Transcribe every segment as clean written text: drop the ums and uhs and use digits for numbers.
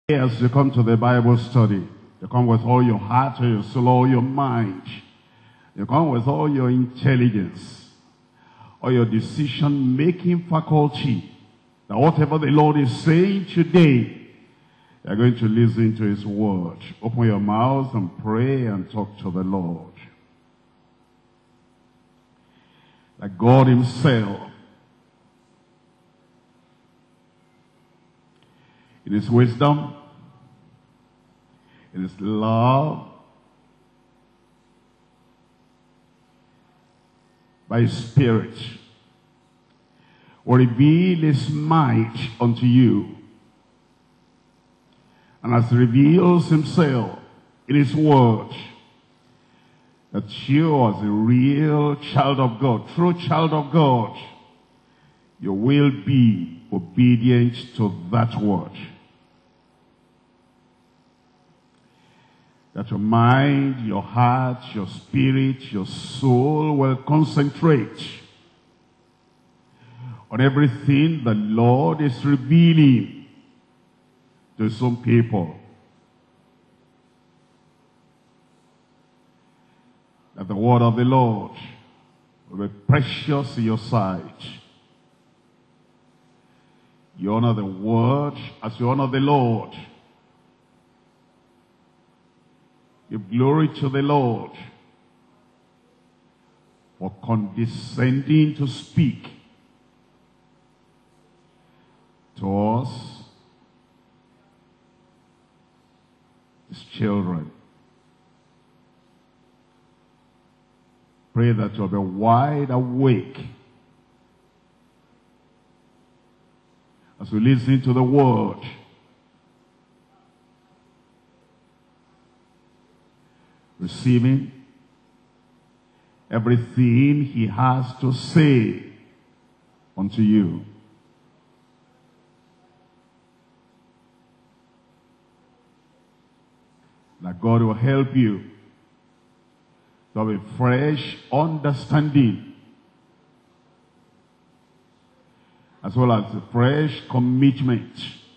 As you come to the Bible study, you come with all your heart, all your soul, all your mind. You come with all your intelligence, all your decision-making faculty. That whatever the Lord is saying today, you're going to listen to His word. Open your mouth and pray and talk to the Lord. Like God Himself, in His wisdom, in His love, by His Spirit, will reveal His might unto you. And as He reveals Himself in His word, that you as a real child of God, true child of God, you will be obedient to that word. That your mind, your heart, your spirit, your soul will concentrate on everything the Lord is revealing to some people. That the word of the Lord will be precious in your sight. You honor the word as you honor the Lord. Give glory to the Lord for condescending to speak to us, His children. Pray that you'll be wide awake as we listen to the word. Receiving everything He has to say unto you. That God will help you to have a fresh understanding, as well as a fresh commitment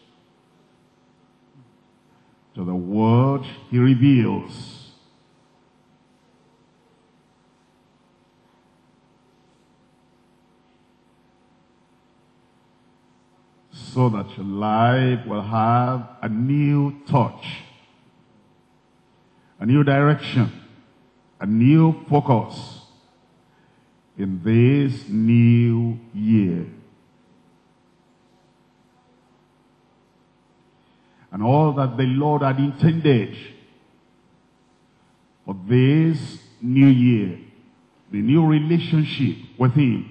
to the word He reveals. So that your life will have a new touch, a new direction, a new focus in this new year. And all that the Lord had intended for this new year, the new relationship with Him,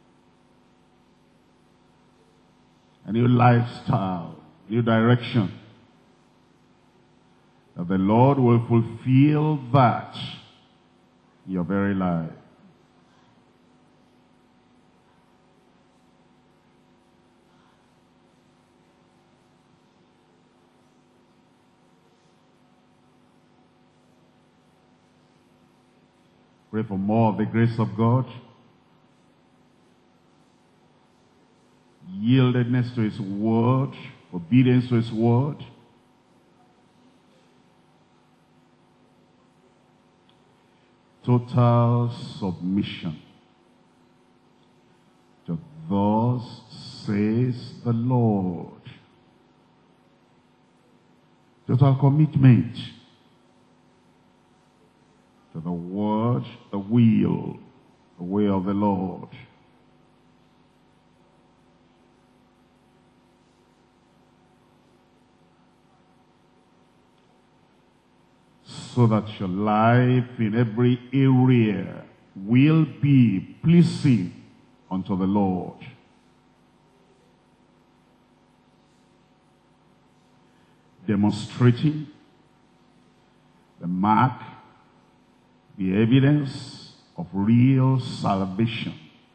a new lifestyle, new direction, that the Lord will fulfill that in your very life. Pray for more of the grace of God, yieldedness to His word, obedience to His word. Total submission to thus says the Lord. Total commitment to the word, the will, the way of the Lord. So that your life in every area will be pleasing unto the Lord. Demonstrating the mark, the evidence of real salvation.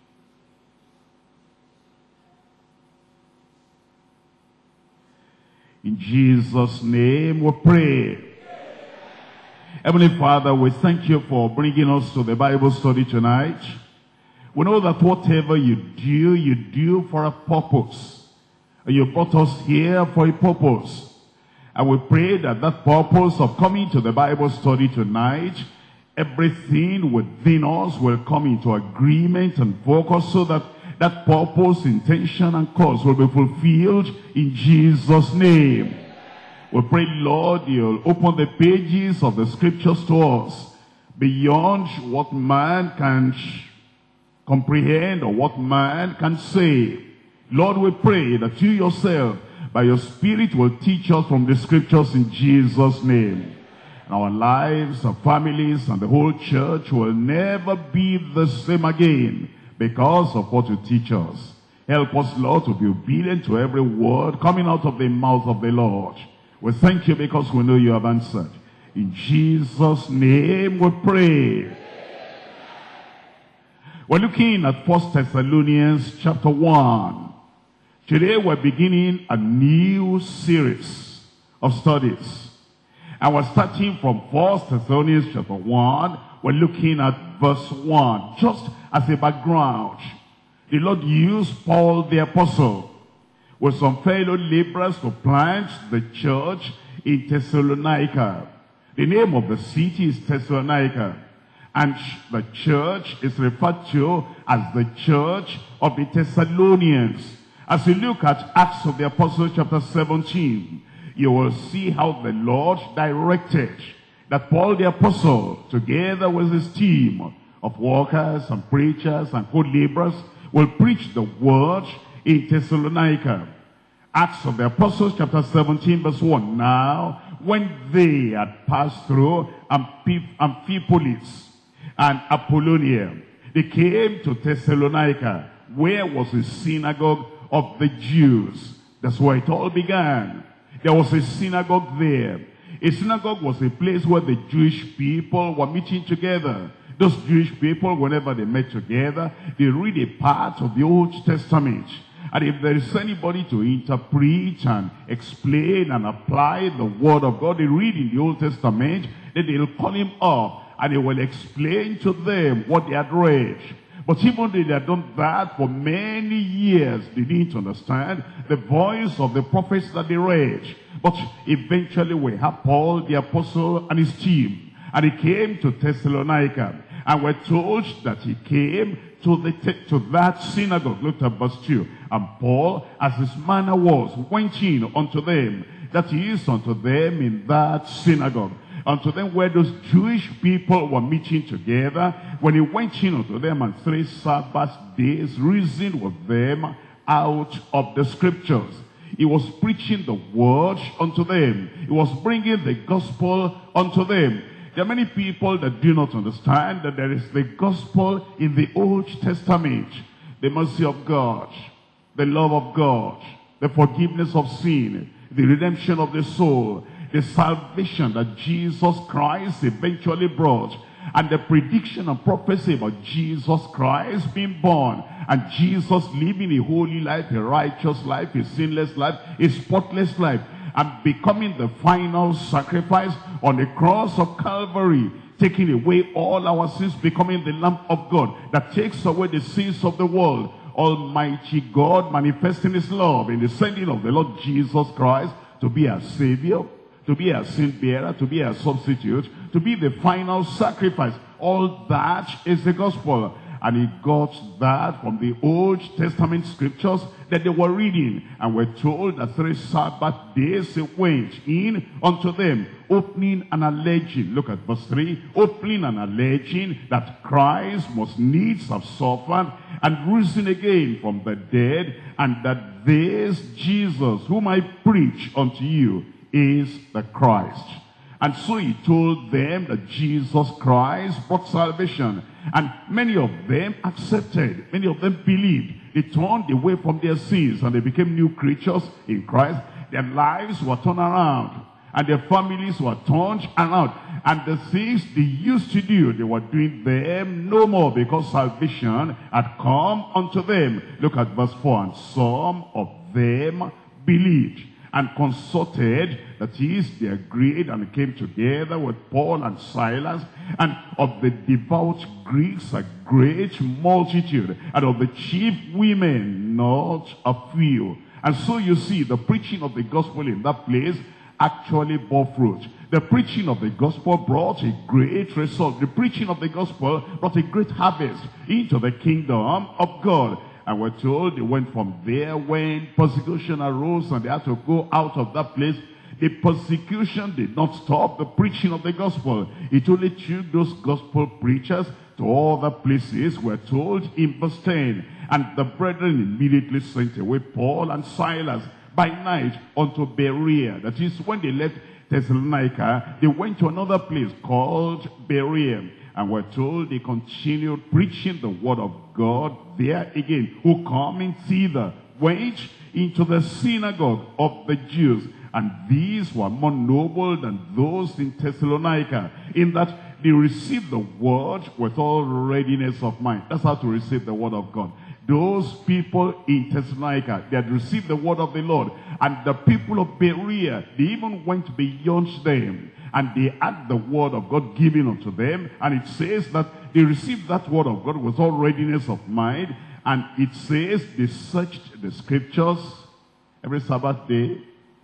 In Jesus' name we pray. Heavenly Father, we thank you for bringing us to the Bible study tonight. We know that whatever you do for a purpose. You brought us here for a purpose. And we pray that that purpose of coming to the Bible study tonight, everything within us will come into agreement and focus so that that purpose, intention, and cause will be fulfilled in Jesus' name. We pray, Lord, you'll open the pages of the scriptures to us beyond what man can comprehend or what man can say. Lord, we pray that you yourself, by your Spirit, will teach us from the scriptures in Jesus' name. Our lives, our families, and the whole church will never be the same again because of what you teach us. Help us, Lord, to be obedient to every word coming out of the mouth of the Lord. We thank you because we know you have answered. In Jesus' name we pray. We're looking at 1 Thessalonians chapter 1. Today we're beginning a new series of studies. And we're starting from 1 Thessalonians chapter 1. We're looking at verse 1. Just as a background, the Lord used Paul the apostle with some fellow laborers to plant the church in Thessalonica. The name of the city is Thessalonica. And the church is referred to as the church of the Thessalonians. As you look at Acts of the Apostles chapter 17, you will see how the Lord directed that Paul the apostle, together with his team of workers and preachers and co-laborers, will preach the word in Thessalonica. Acts of the Apostles chapter 17 verse 1. Now, when they had passed through Amphipolis and Apollonia, they came to Thessalonica, where was the synagogue of the Jews. That's where it all began. There was a synagogue there. A synagogue was a place where the Jewish people were meeting together. Those Jewish people, whenever they met together, they read a part of the Old Testament. And if there is anybody to interpret and explain and apply the word of God, they read in the Old Testament, then they'll call him up and he will explain to them what they had read. But even though they had done that for many years, they didn't understand the voice of the prophets that they read. But eventually we have Paul the apostle and his team. And he came to Thessalonica. And we're told that he came to that synagogue. Look at verse 2. And Paul, as his manner was, went in unto them. That he is unto them in that synagogue. Unto them where those Jewish people were meeting together. When he went in unto them and 3 Sabbath days reasoned with them out of the scriptures. He was preaching the word unto them. He was bringing the gospel unto them. There are many people that do not understand that there is the gospel in the Old Testament. The mercy of God, the love of God, the forgiveness of sin, the redemption of the soul, the salvation that Jesus Christ eventually brought, and the prediction and prophecy about Jesus Christ being born, and Jesus living a holy life, a righteous life, a sinless life, a spotless life, and becoming the final sacrifice on the cross of Calvary, taking away all our sins, becoming the Lamb of God that takes away the sins of the world. Almighty God manifesting his love in the sending of the Lord Jesus Christ to be our Savior, to be our sin bearer, to be our substitute, to be the final sacrifice. All that is the gospel. And he got that from the Old Testament scriptures that they were reading. And we're told that 3 Sabbath days he went in unto them, opening and alleging. Look at verse 3. Opening and alleging that Christ must needs have suffered and risen again from the dead, and that this Jesus whom I preach unto you is the Christ. And so he told them that Jesus Christ brought salvation. And many of them accepted. Many of them believed. They turned away from their sins and they became new creatures in Christ. Their lives were turned around. And their families were turned around. And the things they used to do, they were doing them no more, because salvation had come unto them. Look at verse 4. And some of them believed and consulted, that is, they agreed and came together with Paul and Silas, and of the devout Greeks a great multitude, and of the chief women not a few. And so you see the preaching of the gospel in that place actually bore fruit. The preaching of the gospel brought a great result. The preaching of the gospel brought a great harvest into the kingdom of God. And we're told they went from there when persecution arose and they had to go out of that place. The persecution did not stop the preaching of the gospel. It only took those gospel preachers to other places. We're told in verse 10, and the brethren immediately sent away Paul and Silas by night unto Berea. That is, when they left Thessalonica, they went to another place called Berea. And we're told they continued preaching the word of God there again. Who coming thither went into the synagogue of the Jews. And these were more noble than those in Thessalonica, in that they received the word with all readiness of mind. That's how to receive the word of God. Those people in Thessalonica, they had received the word of the Lord. And the people of Berea, they even went beyond them. And they had the word of God given unto them. And it says that they received that word of God with all readiness of mind. And it says they searched the scriptures every Sabbath day.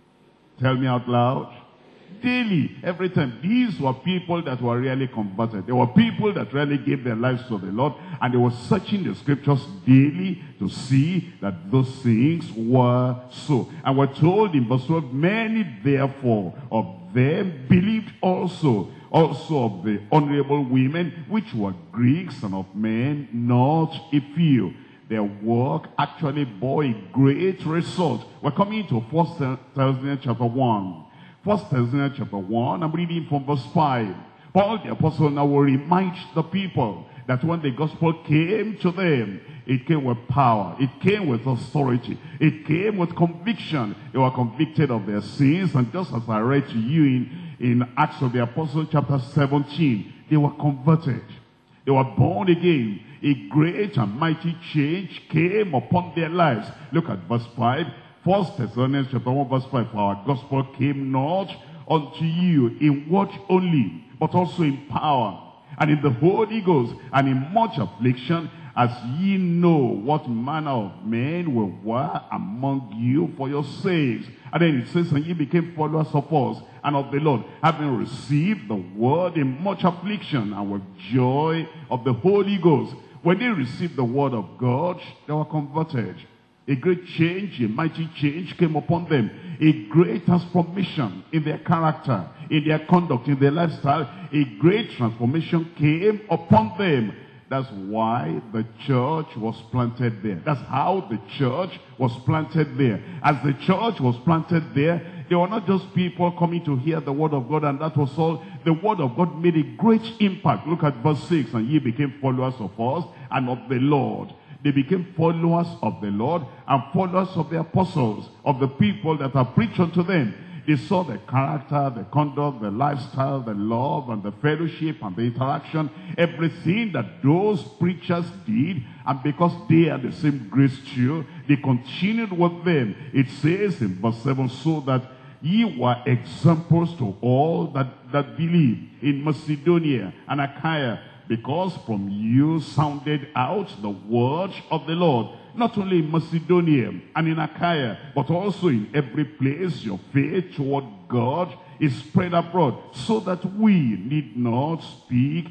Tell me out loud. Daily, every time. These were people that were really converted. They were people that really gave their lives to the Lord. And they were searching the scriptures daily to see that those things were so. And we're told in verse 12, many therefore of them believed also of the honorable women, which were Greeks, and of men not a few. Their work actually bore a great result. We're coming to 1 Thessalonians chapter 1. 1 Thessalonians chapter 1, I'm reading from verse 5. Paul the apostle now will remind the people that when the gospel came to them, it came with power, it came with authority, it came with conviction. They were convicted of their sins, and just as I read to you in Acts of the Apostles chapter 17, they were converted. They were born again. A great and mighty change came upon their lives. Look at verse 5. 1 Thessalonians chapter 1 verse 5. For our gospel came not unto you in word only, but also in power, and in the Holy Ghost, and in much affliction, as ye know what manner of men we were among you for your sakes. And then it says, and ye became followers of us and of the Lord, having received the word in much affliction, and with joy of the Holy Ghost. When they received the word of God, they were converted. A great change, a mighty change came upon them. A great transformation in their character, in their conduct, in their lifestyle. A great transformation came upon them. That's why the church was planted there. That's how the church was planted there. As the church was planted there, they were not just people coming to hear the word of God and that was all. The word of God made a great impact. Look at verse 6. And ye became followers of us and of the Lord. They became followers of the Lord and followers of the apostles, of the people that are preached unto them. They saw the character, the conduct, the lifestyle, the love, and the fellowship, and the interaction, everything that those preachers did, and because they had the same grace too, they continued with them. It says in verse 7, so that ye were examples to all that believe in Macedonia and Achaia, because from you sounded out the word of the Lord, not only in Macedonia and in Achaia, but also in every place your faith toward God is spread abroad, so that we need not speak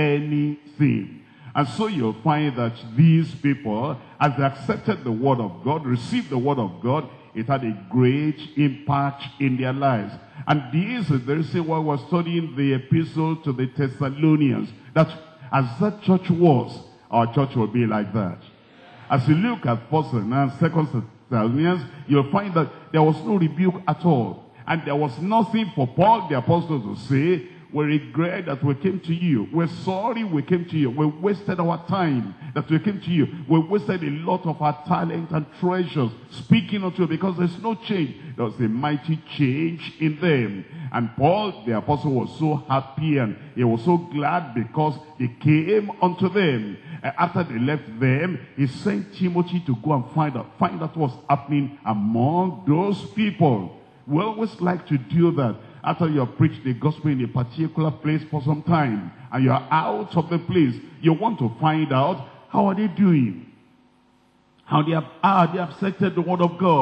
anything. And so you'll find that these people, as they accepted the word of God, received the word of God, it had a great impact in their lives. And this is the reason why we're studying the epistle to the Thessalonians, that as that church was, our church will be like that. As you look at 1 and 2 Thessalonians, you'll find that there was no rebuke at all. And there was nothing for Paul the apostle to say, we regret that we came to you. We're sorry we came to you. We wasted our time that we came to you. We wasted a lot of our talent and treasures speaking unto you, because there's no change. There was a mighty change in them. And Paul the apostle was so happy and he was so glad because they came unto them. After they left them, he sent Timothy to go and find out what's happening among those people. We always like to do that. After you have preached the gospel in a particular place for some time, and you are out of the place, you want to find out, how are they doing? How they have accepted the word of God?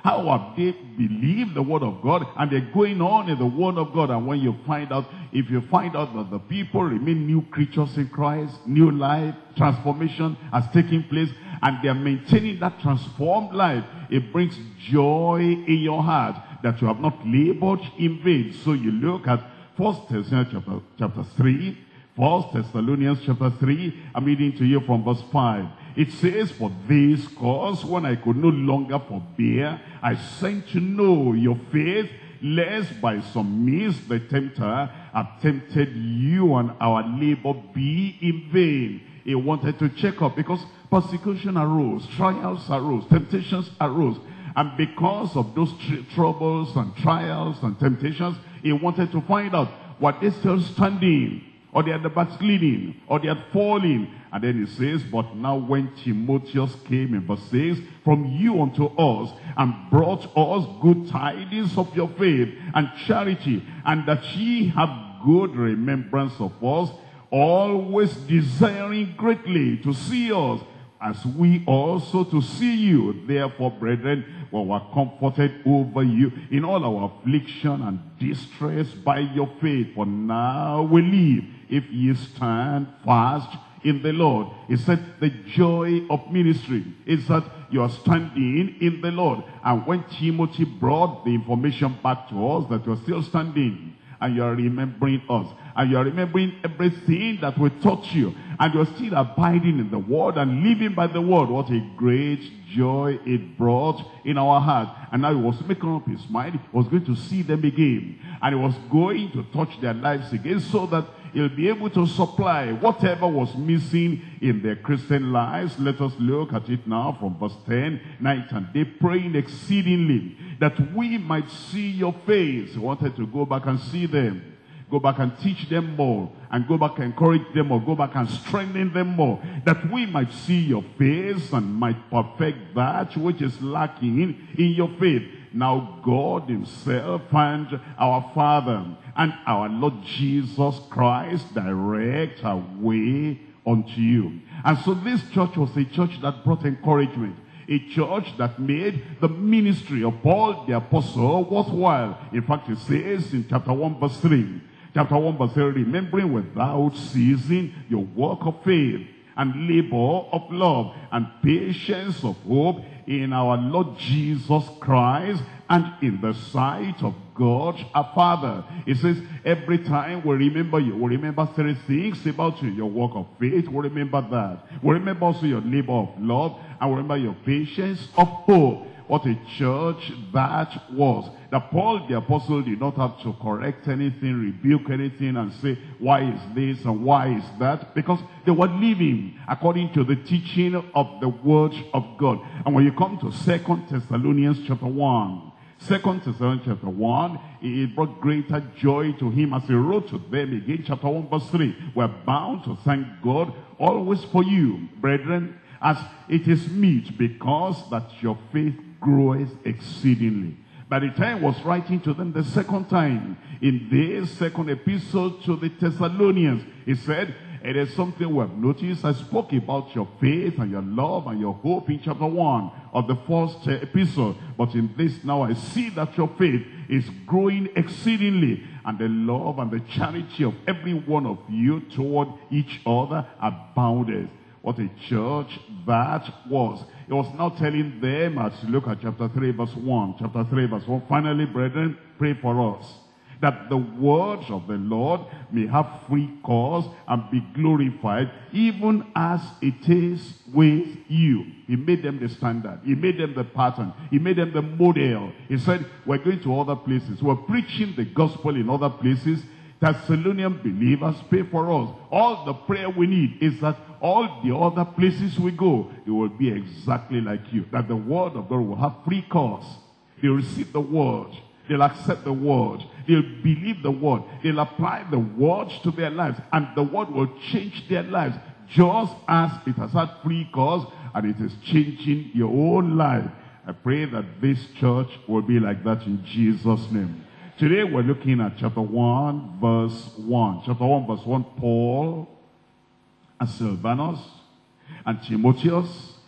How have they believed the word of God? And they're going on in the word of God. And when you find out, if you find out that the people remain new creatures in Christ, new life, transformation has taken place, and they're maintaining that transformed life, it brings joy in your heart that you have not labored in vain. So you look at 1 Thessalonians chapter 3, 1 Thessalonians chapter 3, I'm reading to you from verse 5. It says, for this cause, when I could no longer forbear, I sent to know your faith, lest by some means the tempter have tempted you and our labor be in vain. He wanted to check up because persecution arose, trials arose, temptations arose. And because of those troubles and trials and temptations, he wanted to find out, were they still standing? Or they had the backsliding, or they had fallen. And then he says, but now when Timotheus came in verse 6, from you unto us, and brought us good tidings of your faith and charity, and that ye have good remembrance of us, always desiring greatly to see us, as we also to see you. Therefore, brethren, we were comforted over you in all our affliction and distress by your faith. For now we live, if ye stand fast in the Lord. He said the joy of ministry is that you are standing in the Lord. And when Timothy brought the information back to us that you're still standing, and you are remembering us, and you are remembering everything that we taught you, and you're still abiding in the word and living by the word, what a great joy it brought in our heart. And now he was making up his mind, he was going to see them again, and he was going to touch their lives again, so that he'll be able to supply whatever was missing in their Christian lives. Let us look at it now from verse 10. Night and day praying exceedingly, that we might see your face. He wanted to go back and see them. Go back and teach them more, and go back and encourage them more, go back and strengthen them more, that we might see your face and might perfect that which is lacking in your faith. Now God himself and our Father and our Lord Jesus Christ direct our way unto you. And so this church was a church that brought encouragement. A church that made the ministry of Paul the apostle worthwhile. In fact, it says in chapter 1 verse 3, chapter 1 verse 3, remembering without ceasing your work of faith and labor of love and patience of hope in our Lord Jesus Christ and in the sight of God our Father. It says every time we remember you, we remember 3 things about you: your work of faith, we remember that. We remember also your labor of love, and we remember your patience of hope. What a church that was. That Paul the apostle did not have to correct anything, rebuke anything, and say, why is this and why is that? Because they were living according to the teaching of the word of God. And when you come to 2 Thessalonians chapter 1, 2 Thessalonians chapter 1, it brought greater joy to him as he wrote to them again, chapter 1 verse 3. We're bound to thank God always for you, brethren, as it is meet, because that your faith groweth exceedingly. By the time he was writing to them the second time, in this second epistle to the Thessalonians, he said, it is something we have noticed. I spoke about your faith and your love and your hope in chapter 1 of the first epistle. But in this now I see that your faith is growing exceedingly, and the love and the charity of every one of you toward each other abounded. What a church that was. He was now telling them, as you look at chapter 3 verse 1. Chapter 3 verse 1. Finally, brethren, pray for us, that the word of the Lord may have free course and be glorified, even as it is with you. He made them the standard. He made them the pattern. He made them the model. He said, we're going to other places. We're preaching the gospel in other places. Thessalonian believers, pray for us. All the prayer we need is that all the other places we go, it will be exactly like you. That the word of God will have free course. They'll receive the word. They'll accept the word. They'll believe the word. They'll apply the word to their lives. And the word will change their lives, just as it has had free course and it is changing your own life. I pray that this church will be like that in Jesus' name. Today we're looking at chapter 1 verse 1. Chapter 1 verse 1, Paul and Silvanus and Timotheus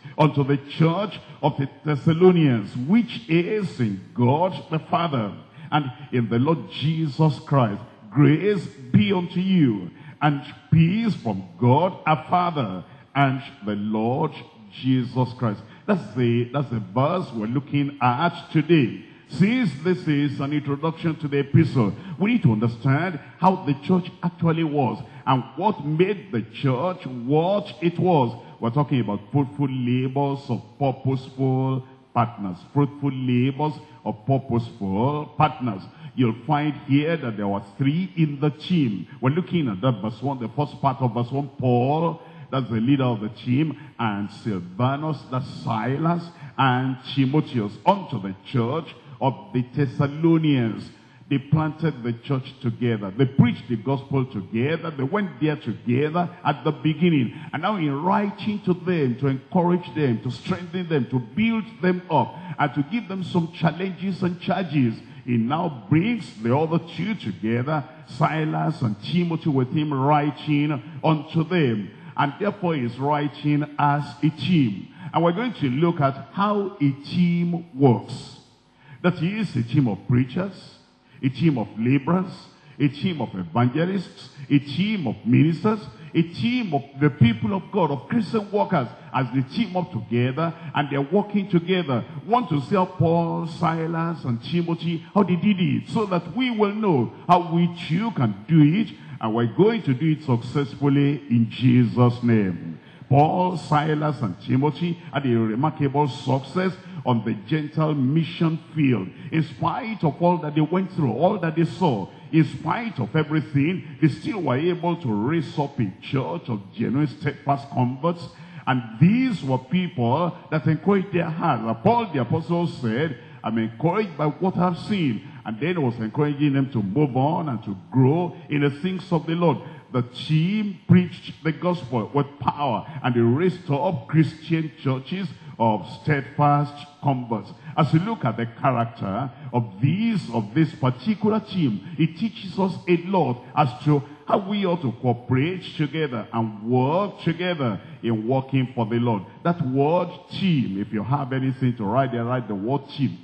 unto the church of the Thessalonians, which is in God the Father and in the Lord Jesus Christ. Grace be unto you, and peace from God our Father and the Lord Jesus Christ. That's the verse we're looking at today. Since this is an introduction to the epistle, we need to understand how the church actually was and what made the church what it was. We're talking about fruitful labors of purposeful partners. Fruitful labors of purposeful partners. You'll find here that there were 3 in the team. We're looking at that verse 1, the first part of verse 1. Paul, that's the leader of the team, and Silvanus, that's Silas, and Timotheus, unto the church of the Thessalonians. They planted the church together. They preached the gospel together. They went there together at the beginning. And now in writing to them, to encourage them, to strengthen them, to build them up, and to give them some challenges and charges, he now brings the other 2 together, Silas and Timothy, with him writing unto them. And therefore he's writing as a team. And we're going to look at how a team works. That is a team of preachers, a team of laborers, a team of evangelists, a team of ministers, a team of the people of God, of Christian workers, as they team up together and they're working together. Want to see how Paul, Silas, and Timothy, how they did it, so that we will know how we too can do it, and we're going to do it successfully in Jesus' name. Paul, Silas, and Timothy had a remarkable success on the Gentile mission field. In spite of all that they went through, all that they saw, in spite of everything, they still were able to raise up a church of genuine, steadfast converts. And these were people that encouraged their hearts. Paul the apostle said, I'm encouraged by what I've seen. And then was encouraging them to move on and to grow in the things of the Lord. The team preached the gospel with power, and they raised up Christian churches of steadfast converts. As we look at the character of this particular team, it teaches us a lot as to how we ought to cooperate together and work together in working for the Lord. That word team, if you have anything to write there, write the word team,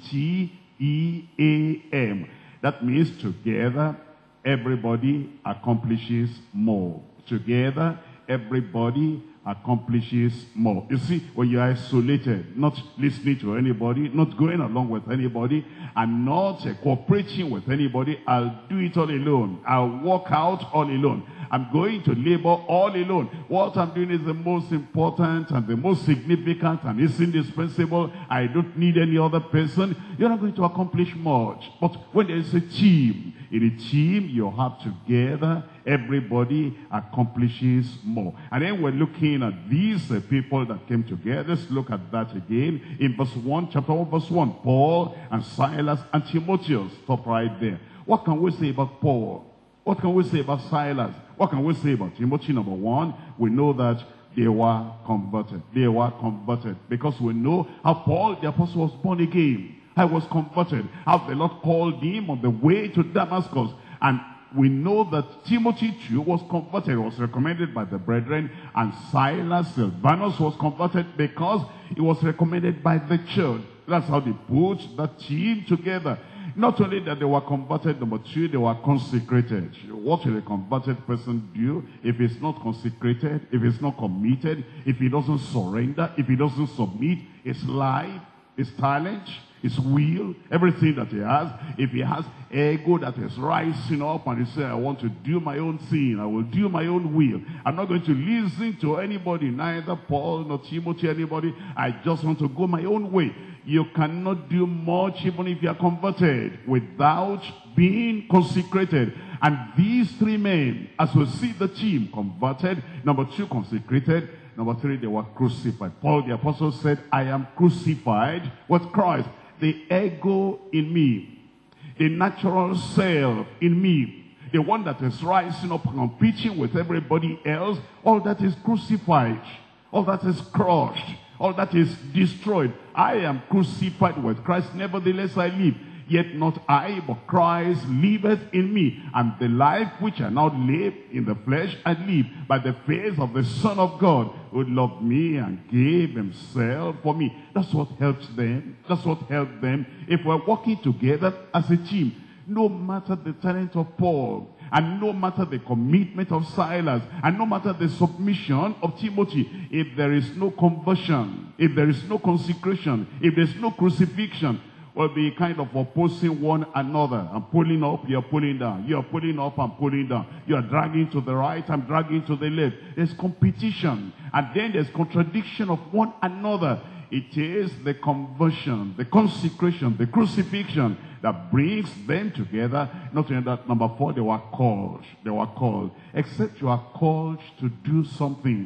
T-E-A-M. That means together, everybody accomplishes more. Together, everybody accomplishes more. You see, when you're isolated, not listening to anybody, not going along with anybody, and not cooperating with anybody, I'll do it all alone. I'll walk out all alone. I'm going to labor all alone. What I'm doing is the most important and the most significant and it's indispensable. I don't need any other person. You're not going to accomplish much. But when there is a team, in a team you have together, everybody accomplishes more. And then we're looking at these people that came together. Let's look at that again. In verse 1, chapter 1, verse 1, Paul and Silas and Timotheus. Stop right there. What can we say about Paul? What can we say about Silas? What can we say about Timothy? Number 1, we know that they were converted. They were converted because we know how Paul the apostle was born again. I was converted. How the Lord called him on the way to Damascus. And we know that Timothy too was converted, was recommended by the brethren, and Silas, Silvanus was converted because he was recommended by the church. That's how they put that team together. Not only that they were converted, number 2, they were consecrated. What will a converted person do if he's not consecrated, if he's not committed, if he doesn't surrender, if he doesn't submit his life, his talent, his will, everything that he has? If he has ego that is rising up and he says, I want to do my own thing, I will do my own will, I'm not going to listen to anybody, neither Paul nor Timothy, anybody, I just want to go my own way. You cannot do much even if you are converted without being consecrated. And these 3 men, as we see the team, converted, number 2, consecrated, number 3, they were crucified. Paul the apostle said, I am crucified with Christ. The ego in me, the natural self in me, the one that is rising up and competing with everybody else, all that is crucified, all that is crushed, all that is destroyed. I am crucified with Christ, nevertheless I live. Yet not I, but Christ liveth in me. And the life which I now live in the flesh, I live by the faith of the Son of God, who loved me and gave himself for me. That's what helps them. That's what helped them. If we're working together as a team, no matter the talent of Paul, and no matter the commitment of Silas, and no matter the submission of Timothy, if there is no conversion, if there is no consecration, if there is no crucifixion, we'll be kind of opposing one another. I'm pulling up, you're pulling down. You're pulling up, I'm pulling down. You're dragging to the right, I'm dragging to the left. There's competition. And then there's contradiction of one another. It is the conversion, the consecration, the crucifixion that brings them together. Not only that, number 4, they were called. They were called. Except you are called to do something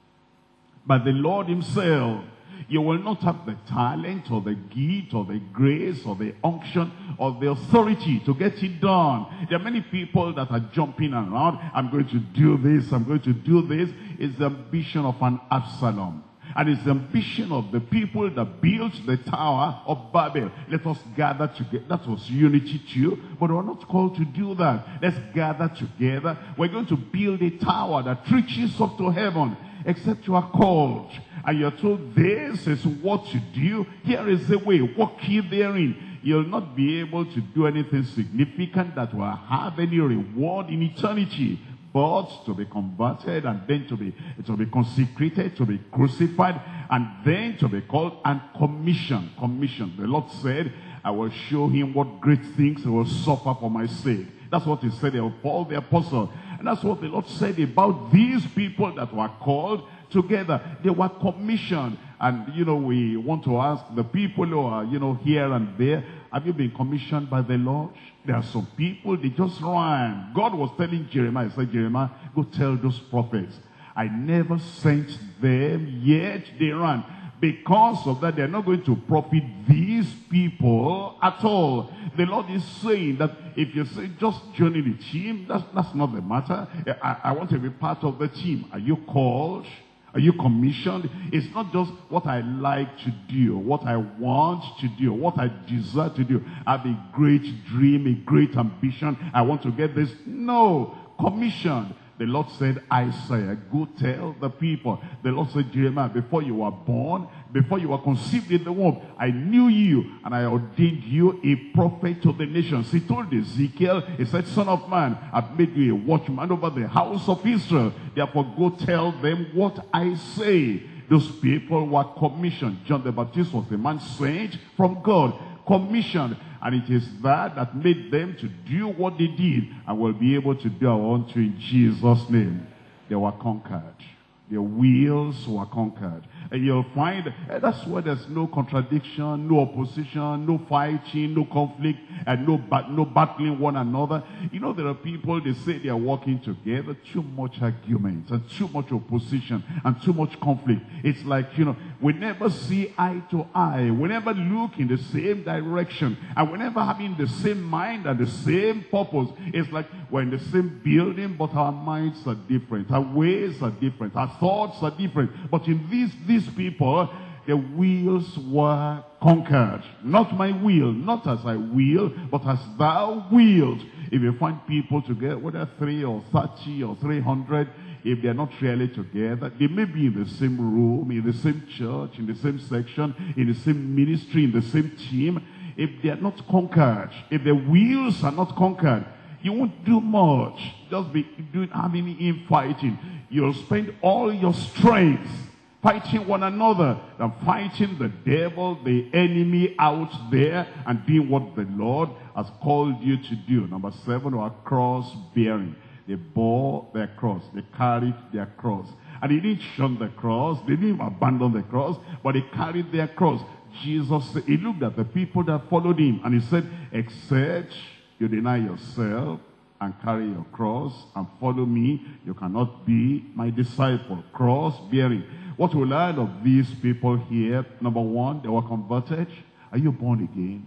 by the Lord himself, you will not have the talent or the gift or the grace or the unction or the authority to get it done. There are many people that are jumping around. I'm going to do this, I'm going to do this. It's the ambition of an Absalom. And it's the ambition of the people that built the Tower of Babel. Let us gather together. That was unity too. But we're not called to do that. Let's gather together. We're going to build a tower that reaches up to heaven. Except you are called. And you're told this is what to do. Here is the way. Walk ye therein. You'll not be able to do anything significant that will have any reward in eternity. But to be converted, and then to be consecrated, to be crucified, and then to be called and commissioned. The Lord said, I will show him what great things he will suffer for my sake. That's what he said of Paul the apostle. And that's what the Lord said about these people that were called together. They were commissioned. And, we want to ask the people who are, here and there, have you been commissioned by the Lord? There are some people, they just ran. God was telling Jeremiah, he said, Jeremiah, go tell those prophets, I never sent them, yet they ran. Because of that, they're not going to profit these people at all. The Lord is saying that if you say just joining the team, that's not the matter. I want to be part of the team. Are you called? Are you commissioned? It's not just what I like to do, what I want to do, what I desire to do. I have a great dream, a great ambition. I want to get this. No, commissioned. The Lord said, Isaiah, go tell the people. The Lord said, Jeremiah, before you were born, before you were conceived in the womb, I knew you and I ordained you a prophet to the nations. He told Ezekiel, he said, Son of man, I've made you a watchman over the house of Israel. Therefore, go tell them what I say. Those people were commissioned. John the Baptist was a man sent from God, commissioned. And it is that made them to do what they did, and will be able to do our own too in Jesus' name. They were conquered. Their wills were conquered. And you'll find that's where there's no contradiction, no opposition, no fighting, no conflict, and no battling one another. There are people, they say they are working together, too much argument, and too much opposition, and too much conflict. It's like, we never see eye to eye. We never look in the same direction. And we're never having the same mind and the same purpose. It's like we're in the same building, but our minds are different. Our ways are different. Our thoughts are different. But in these people, the wills were conquered. Not my will, not as I will, but as thou wilt. If you find people together, whether 3 or 30 or 300, if they're not really together, they may be in the same room, in the same church, in the same section, in the same ministry, in the same team. If they are not conquered, if the wills are not conquered, you won't do much. Just be having infighting. You'll spend all your strength fighting one another than fighting the devil, the enemy out there, and doing what the Lord has called you to do. Number 7, were cross bearing. They bore their cross. They carried their cross. And they didn't shun the cross. They didn't abandon the cross, but they carried their cross. Jesus, he looked at the people that followed him, and he said, except you deny yourself and carry your cross and follow me, you cannot be my disciple. Cross bearing. What we learn of these people here, number 1, they were converted. Are you born again?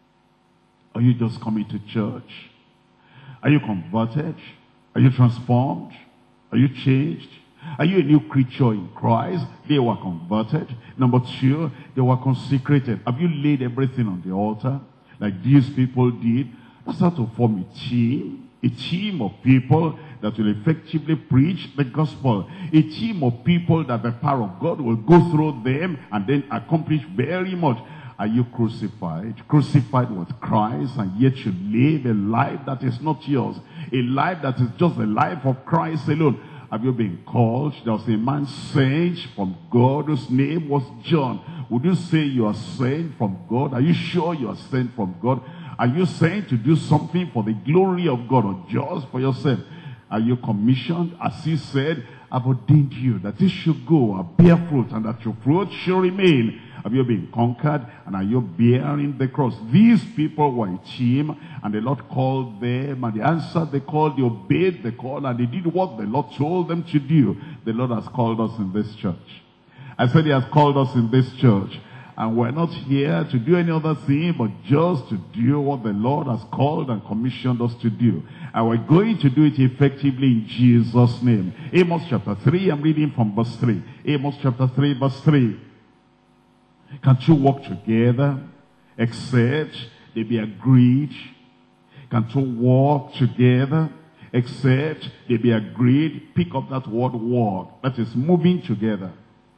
Are you just coming to church? Are you converted? Are you transformed? Are you changed? Are you a new creature in Christ? They were converted. Number 2, they were consecrated. Have you laid everything on the altar? like these people did. That's how to form a team of people that will effectively preach the gospel, a team of people that the power of God will go through them and then accomplish very much. Are you crucified with Christ, and yet you live a life that is not yours, a life that is just the life of Christ alone? Have you been called? There was a man sent from God whose name was John. Would you say you are sent from God? Are you sure you are sent from God? Are you sent to do something for the glory of God or just for yourself? Are you commissioned? As he said, I've ordained you that you should go and bear fruit, and that your fruit shall remain. Have you been conquered, and are you bearing the cross? These people were a team, and the Lord called them, and they answered the call, they obeyed the call, and they did what the Lord told them to do. The Lord has called us in this church. I said he has called us in this church. And we're not here to do any other thing, but just to do what the Lord has called and commissioned us to do. And we're going to do it effectively in Jesus' name. Amos chapter 3, I'm reading from verse 3. Amos chapter 3, verse 3. Can't you walk together except they be agreed? Can't you walk together except they be agreed? Pick up that word walk. That is moving together,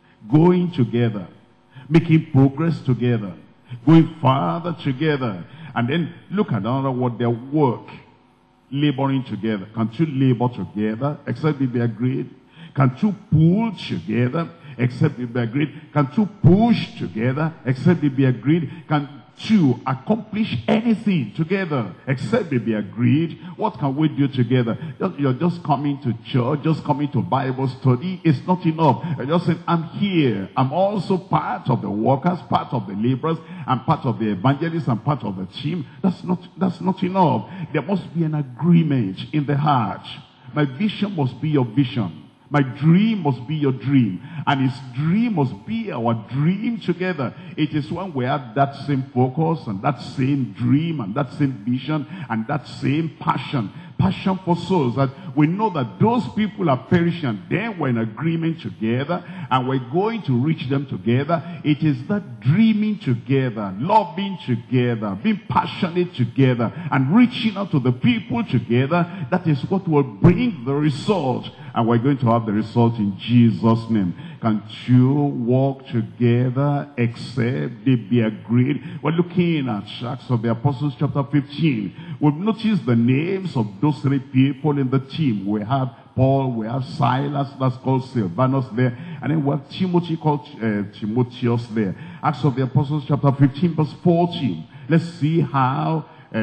going together, making progress together, going farther together. And then look at another word, their work, laboring together. Can't you labor together except they be agreed? Can't you pull together except they be agreed? Can't you push together except they be agreed? Can't you accomplish anything together except they be agreed? What can we do together? You're just coming to church, just coming to Bible study. It's not enough. You're just saying, I'm here. I'm also part of the workers, part of the laborers, I'm part of the evangelists, I'm part of the team. That's not enough. There must be an agreement in the heart. My vision must be your vision. My dream must be your dream. And his dream must be our dream together. It is when we have that same focus and that same dream and that same vision and that same passion for souls, that we know that those people are perishing. Then we're in agreement together and we're going to reach them together. It is that dreaming together, loving together, being passionate together, and reaching out to the people together. That is what will bring the result. And we're going to have the result in Jesus' name. Can't you walk together except they be agreed? We're looking at Acts of the Apostles chapter 15. We've noticed the names of those three people in the team. We have Paul, we have Silas, that's called Silvanus there. And then we have Timothy called Timotheus there. Acts of the Apostles chapter 15 verse 14. Let's see how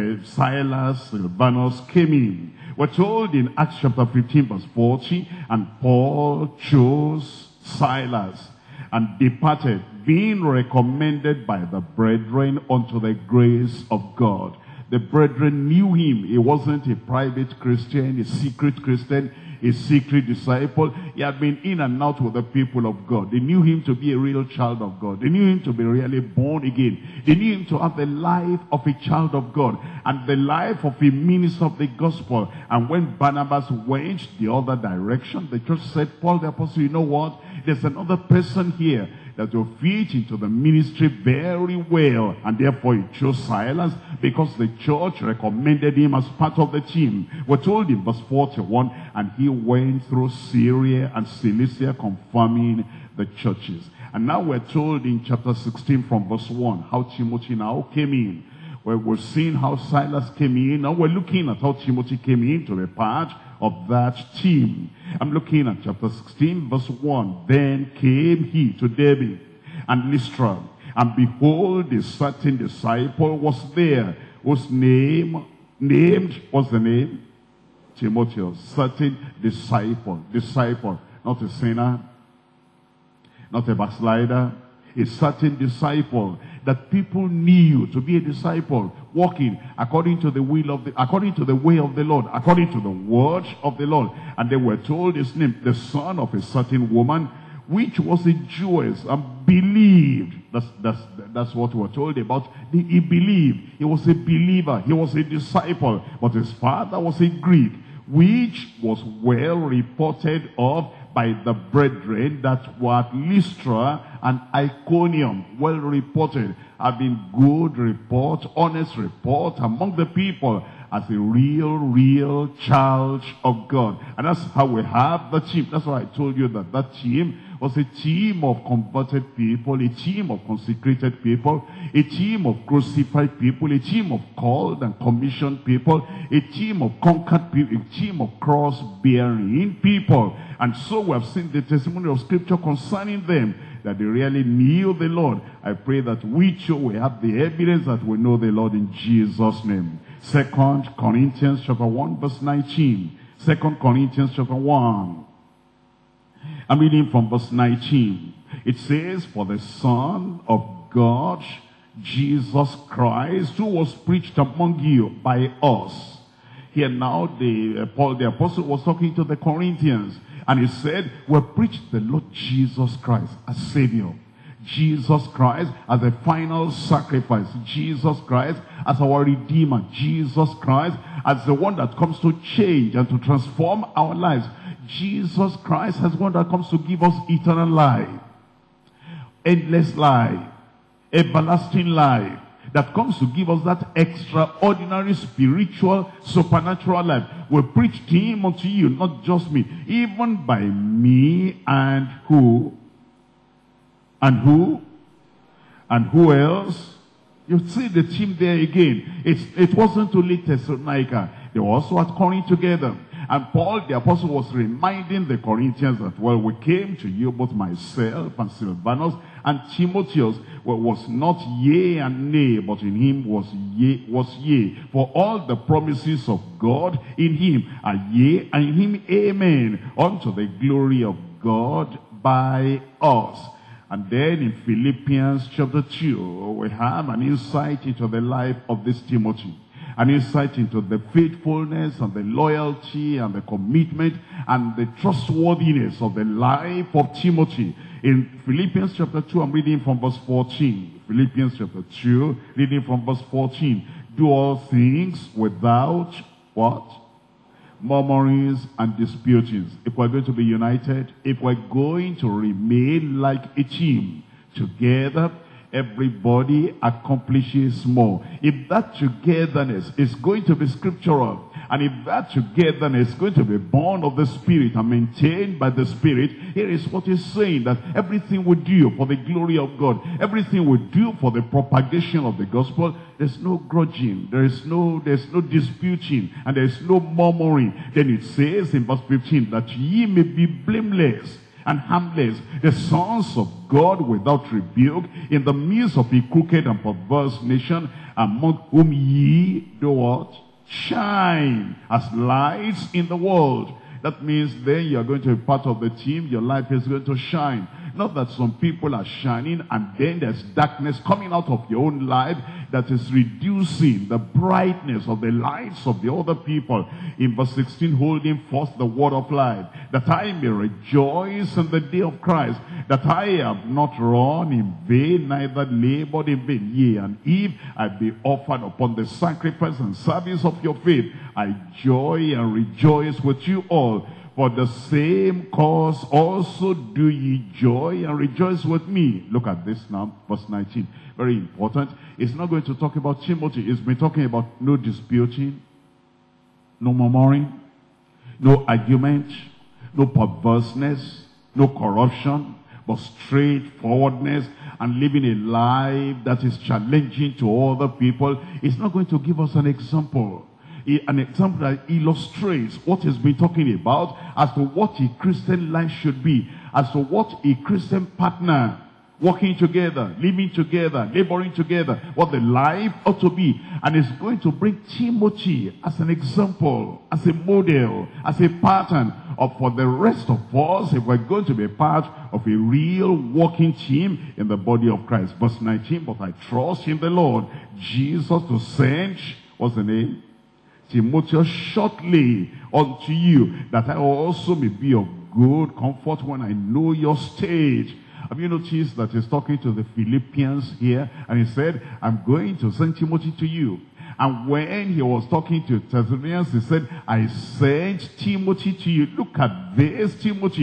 Silas, Silvanus came in. We're told in Acts chapter 15 verse 40, and Paul chose Silas and departed, being recommended by the brethren unto the grace of God. The brethren knew him. He wasn't a private Christian, a secret Christian, a secret disciple. He had been in and out with the people of God. They knew him to be a real child of God. They knew him to be really born again. They knew him to have the life of a child of God and the life of a minister of the gospel. And when Barnabas went the other direction, the church said, Paul the apostle, you know what? There's another person here that will fit into the ministry very well. And therefore he chose Silas because the church recommended him as part of the team. We're told in verse 41, and he went through Syria and Cilicia confirming the churches. And now we're told in chapter 16 from verse 1 how Timothy now came in. Well, we're seeing how Silas came in. Now we're looking at how Timothy came in to be part of that team. I'm looking at chapter 16 verse 1. Then came he to Derbe and Lystra, and behold, a certain disciple was there, whose name, what's the name? Timotheus. Certain disciple, not a sinner, not a backslider, a certain disciple that people knew to be a disciple, walking according to the will of according to the way of the Lord, according to the word of the Lord. And they were told his name, the son of a certain woman, which was a Jewess, and believed. That's what we're told about. He believed. He was a believer. He was a disciple. But his father was a Greek, which was well reported of by the brethren that were at Lystra and Iconium, well reported, having good report, honest report among the people, as a real child of God. And that's how we have the team. That's why I told you that that team was a team of converted people, a team of consecrated people, a team of crucified people, a team of called and commissioned people, a team of conquered people, a team of cross-bearing people. And so we have seen the testimony of Scripture concerning them, that they really knew the Lord. I pray that we too will have the evidence that we know the Lord in Jesus' name. 2 Corinthians chapter 1 verse 19. 2 Corinthians chapter 1. I'm reading from verse 19. It says, for the Son of God, Jesus Christ, who was preached among you by us. Here now, Paul the apostle was talking to the Corinthians. And he said, we preached the Lord Jesus Christ as Savior. Jesus Christ as the final sacrifice. Jesus Christ as our Redeemer. Jesus Christ as the one that comes to change and to transform our lives. Jesus Christ as one that comes to give us eternal life, endless life, everlasting life, that comes to give us that extraordinary spiritual supernatural life. We preached him unto you, not just me, even by me and who? And who? And who else? You see the team there again. It wasn't only Thessalonica. They were also at Corinth together. And Paul the apostle was reminding the Corinthians that, well, we came to you, both myself and Silvanus and Timotheus, well, was not yea and nay, but in him was yea. For all the promises of God in him are yea, and in him amen, unto the glory of God by us. And then in Philippians chapter 2, we have an insight into the life of this Timothy. An insight into the faithfulness and the loyalty and the commitment and the trustworthiness of the life of Timothy. In Philippians chapter 2, I'm reading from verse 14. Philippians chapter 2, reading from verse 14. Do all things without what? Murmurings and disputings. If we're going to be united, if we're going to remain like a team together, everybody accomplishes more. If that togetherness is going to be scriptural, and if that togetherness is going to be born of the Spirit and maintained by the Spirit, here is what he's saying, that everything we do for the glory of God, everything we do for the propagation of the gospel, there's no grudging, there's no disputing, and there's no murmuring. Then it says in verse 15, that ye may be blameless and harmless, the sons of God without rebuke, in the midst of a crooked and perverse nation, among whom ye do what? Shine as lights in the world. That means then you are going to be part of the team, your life is going to shine. Not that some people are shining and then there's darkness coming out of your own life that is reducing the brightness of the lights of the other people. In verse 16, holding forth the word of life, that I may rejoice in the day of Christ, that I have not run in vain, neither labored in vain. Yea, and if I be offered upon the sacrifice and service of your faith, I joy and rejoice with you all. For the same cause also do ye joy and rejoice with me. Look at this now, verse 19. Very important. It's not going to talk about Timothy. It's been talking about no disputing, no murmuring, no argument, no perverseness, no corruption, but straightforwardness and living a life that is challenging to other people. It's not going to give us an example that illustrates what he's been talking about as to what a Christian life should be, as to what a Christian partner, working together, living together, laboring together, what the life ought to be. And it's going to bring Timothy as an example, as a model, as a pattern for the rest of us, if we're going to be part of a real working team in the body of Christ. Verse 19, but I trust in the Lord Jesus to send, what's the name? Timotheus shortly unto you, that I also may be of good comfort when I know your state. Have you noticed that he's talking to the Philippians here, and he said, I'm going to send Timothy to you. And when he was talking to Thessalonians, he said, I sent Timothy to you. Look at this, Timothy.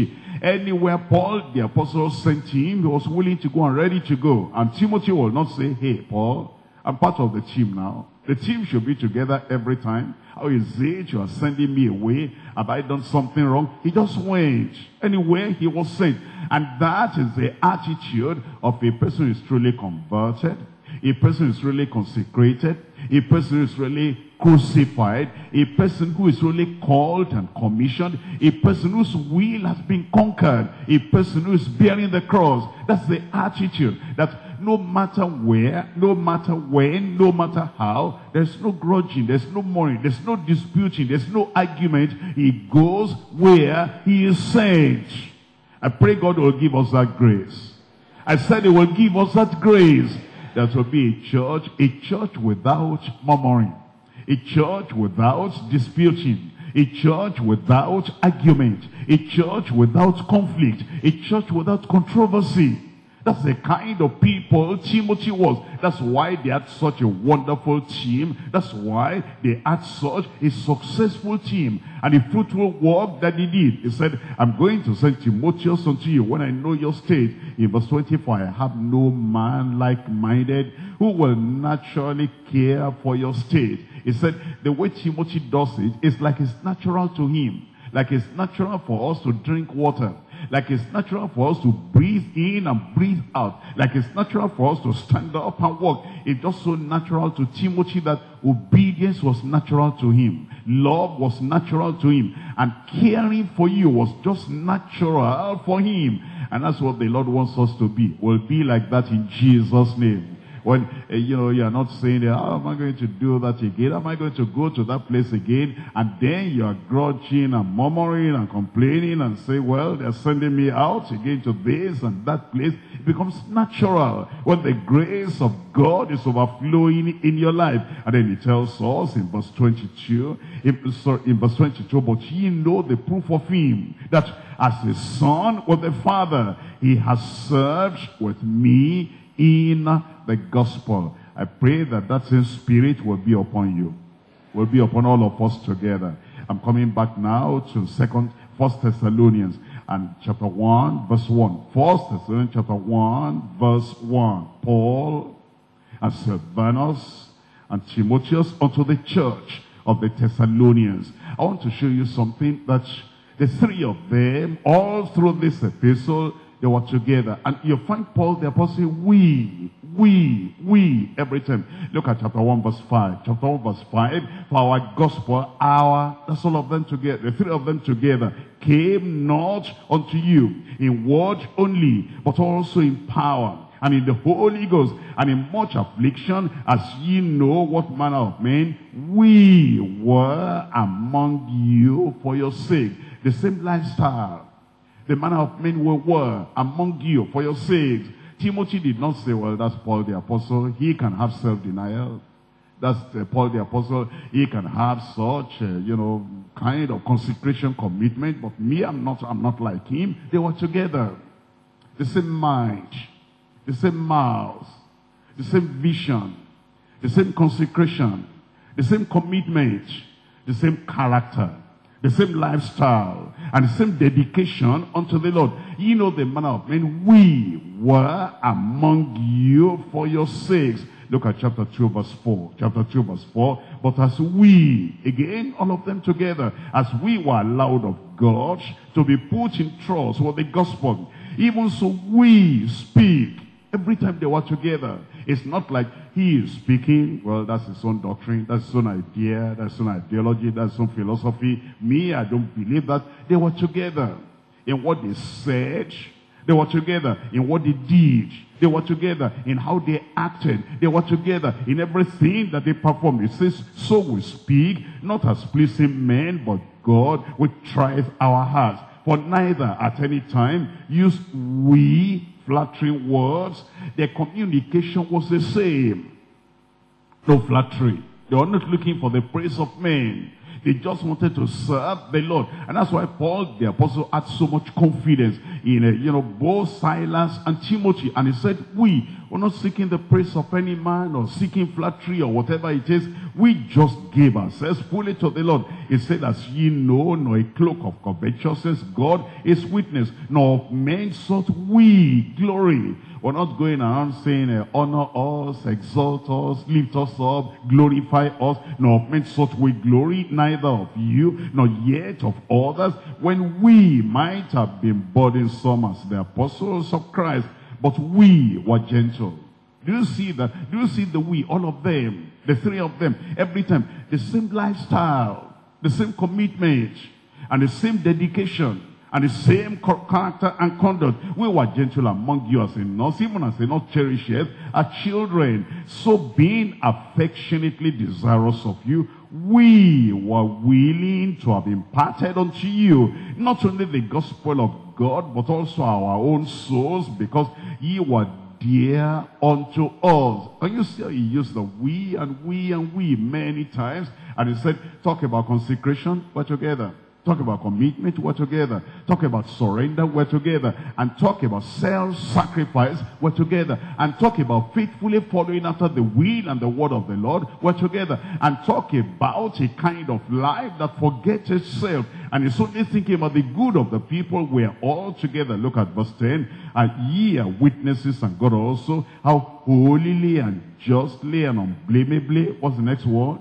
Anywhere Paul, the apostle, sent him, he was willing to go and ready to go. And Timothy will not say, hey, Paul, I'm part of the team now. The team should be together every time. How is it you are sending me away? Have I done something wrong? He just went. Anywhere he was sent. And that is the attitude of a person who is truly converted, a person who is really consecrated, a person who is really crucified, a person who is really called and commissioned, a person whose will has been conquered, a person who is bearing the cross. That's the attitude, that no matter where, no matter when, no matter how, there's no grudging, there's no mourning, there's no disputing, there's no argument. He goes where he is sent. I pray God will give us that grace. I said he will give us that grace. That will be a church without murmuring, a church without disputing, a church without argument, a church without conflict, a church without controversy. That's the kind of people Timothy was. That's why they had such a wonderful team. That's why they had such a successful team. And the fruitful work that he did. He said, I'm going to send Timotheus unto you when I know your state. In verse 24, I have no man like-minded who will naturally care for your state. He said, the way Timothy does it is like it's natural to him. Like it's natural for us to drink water. Like it's natural for us to breathe in and breathe out. Like it's natural for us to stand up and walk. It's just so natural to Timothy that obedience was natural to him. Love was natural to him. And caring for you was just natural for him. And that's what the Lord wants us to be. We'll be like that in Jesus' name. When, you are not saying, how am I going to do that again? Am I going to go to that place again? And then you are grudging and murmuring and complaining and say, well, they're sending me out again to this and that place. It becomes natural when the grace of God is overflowing in your life. And then he tells us in verse 22, but ye know the proof of him, that as a son with the Father, he has served with me in the gospel. I pray that that same spirit will be upon you, will be upon all of us together. I'm coming back now to 1 Thessalonians and chapter 1 verse 1. 1 Thessalonians chapter 1 verse 1. Paul and Silvanus and Timotheus unto the church of the Thessalonians. I want to show you something, that the three of them, all through this epistle, they were together. And you find Paul the apostle, we, every time. Look at chapter 1 verse 5. Chapter 1 verse 5, for our gospel, that's all of them together, the three of them together, came not unto you in word only, but also in power, and in the Holy Ghost, and in much affliction, as ye know what manner of men we were among you for your sake. The same lifestyle. The manner of men we were among you for your sakes. Timothy did not say, well, that's Paul the apostle. He can have self-denial. That's Paul the apostle. He can have such, kind of consecration commitment. But me, I'm not like him. They were together. The same mind. The same mouth. The same vision. The same consecration. The same commitment. The same character. The same lifestyle and the same dedication unto the Lord. You know the manner of men we were among you for your sakes. Look at chapter 2 verse 4. Chapter 2 verse 4. But as we, again, all of them together, as we were allowed of God to be put in trust with the gospel, even so we speak. Every time they were together, it's not like he is speaking, well, that's his own doctrine, that's his own idea, that's his own ideology, that's his own philosophy. Me, I don't believe that. They were together in what they said. They were together in what they did. They were together in how they acted. They were together in everything that they performed. It says, so we speak, not as pleasing men, but God, which trieth our hearts. For neither at any time use we flattering words. Their communication was the same. No flattery. They were not looking for the praise of men. They just wanted to serve the Lord. And that's why Paul, the apostle, had so much confidence in, both Silas and Timothy. And he said, we We're not seeking the praise of any man or seeking flattery or whatever it is. We just give ourselves fully to the Lord. He said, as ye know, nor a cloak of covetousness, God is witness, nor of men sought we glory. We're not going around saying, honor us, exalt us, lift us up, glorify us, nor of men sought we glory, neither of you, nor yet of others, when we might have been burdensome as the apostles of Christ, but we were gentle. Do you see that? Do you see the we, all of them, the three of them, every time, the same lifestyle, the same commitment, and the same dedication, and the same character and conduct. We were gentle among you as in us, even as in not cherisheth our children. So being affectionately desirous of you, we were willing to have imparted unto you not only the gospel of God, but also our own souls, because ye were dear unto us. And you see, he used the we and we and we many times. And he said, talk about consecration, we're together. Talk about commitment, we're together. Talk about surrender, we're together. And talk about self-sacrifice, we're together. And talk about faithfully following after the will and the word of the Lord, we're together. And talk about a kind of life that forgets itself and is only thinking about the good of the people. We're all together. Look at verse 10. And ye are witnesses, and God also, how holily and justly and unblameably, what's the next word?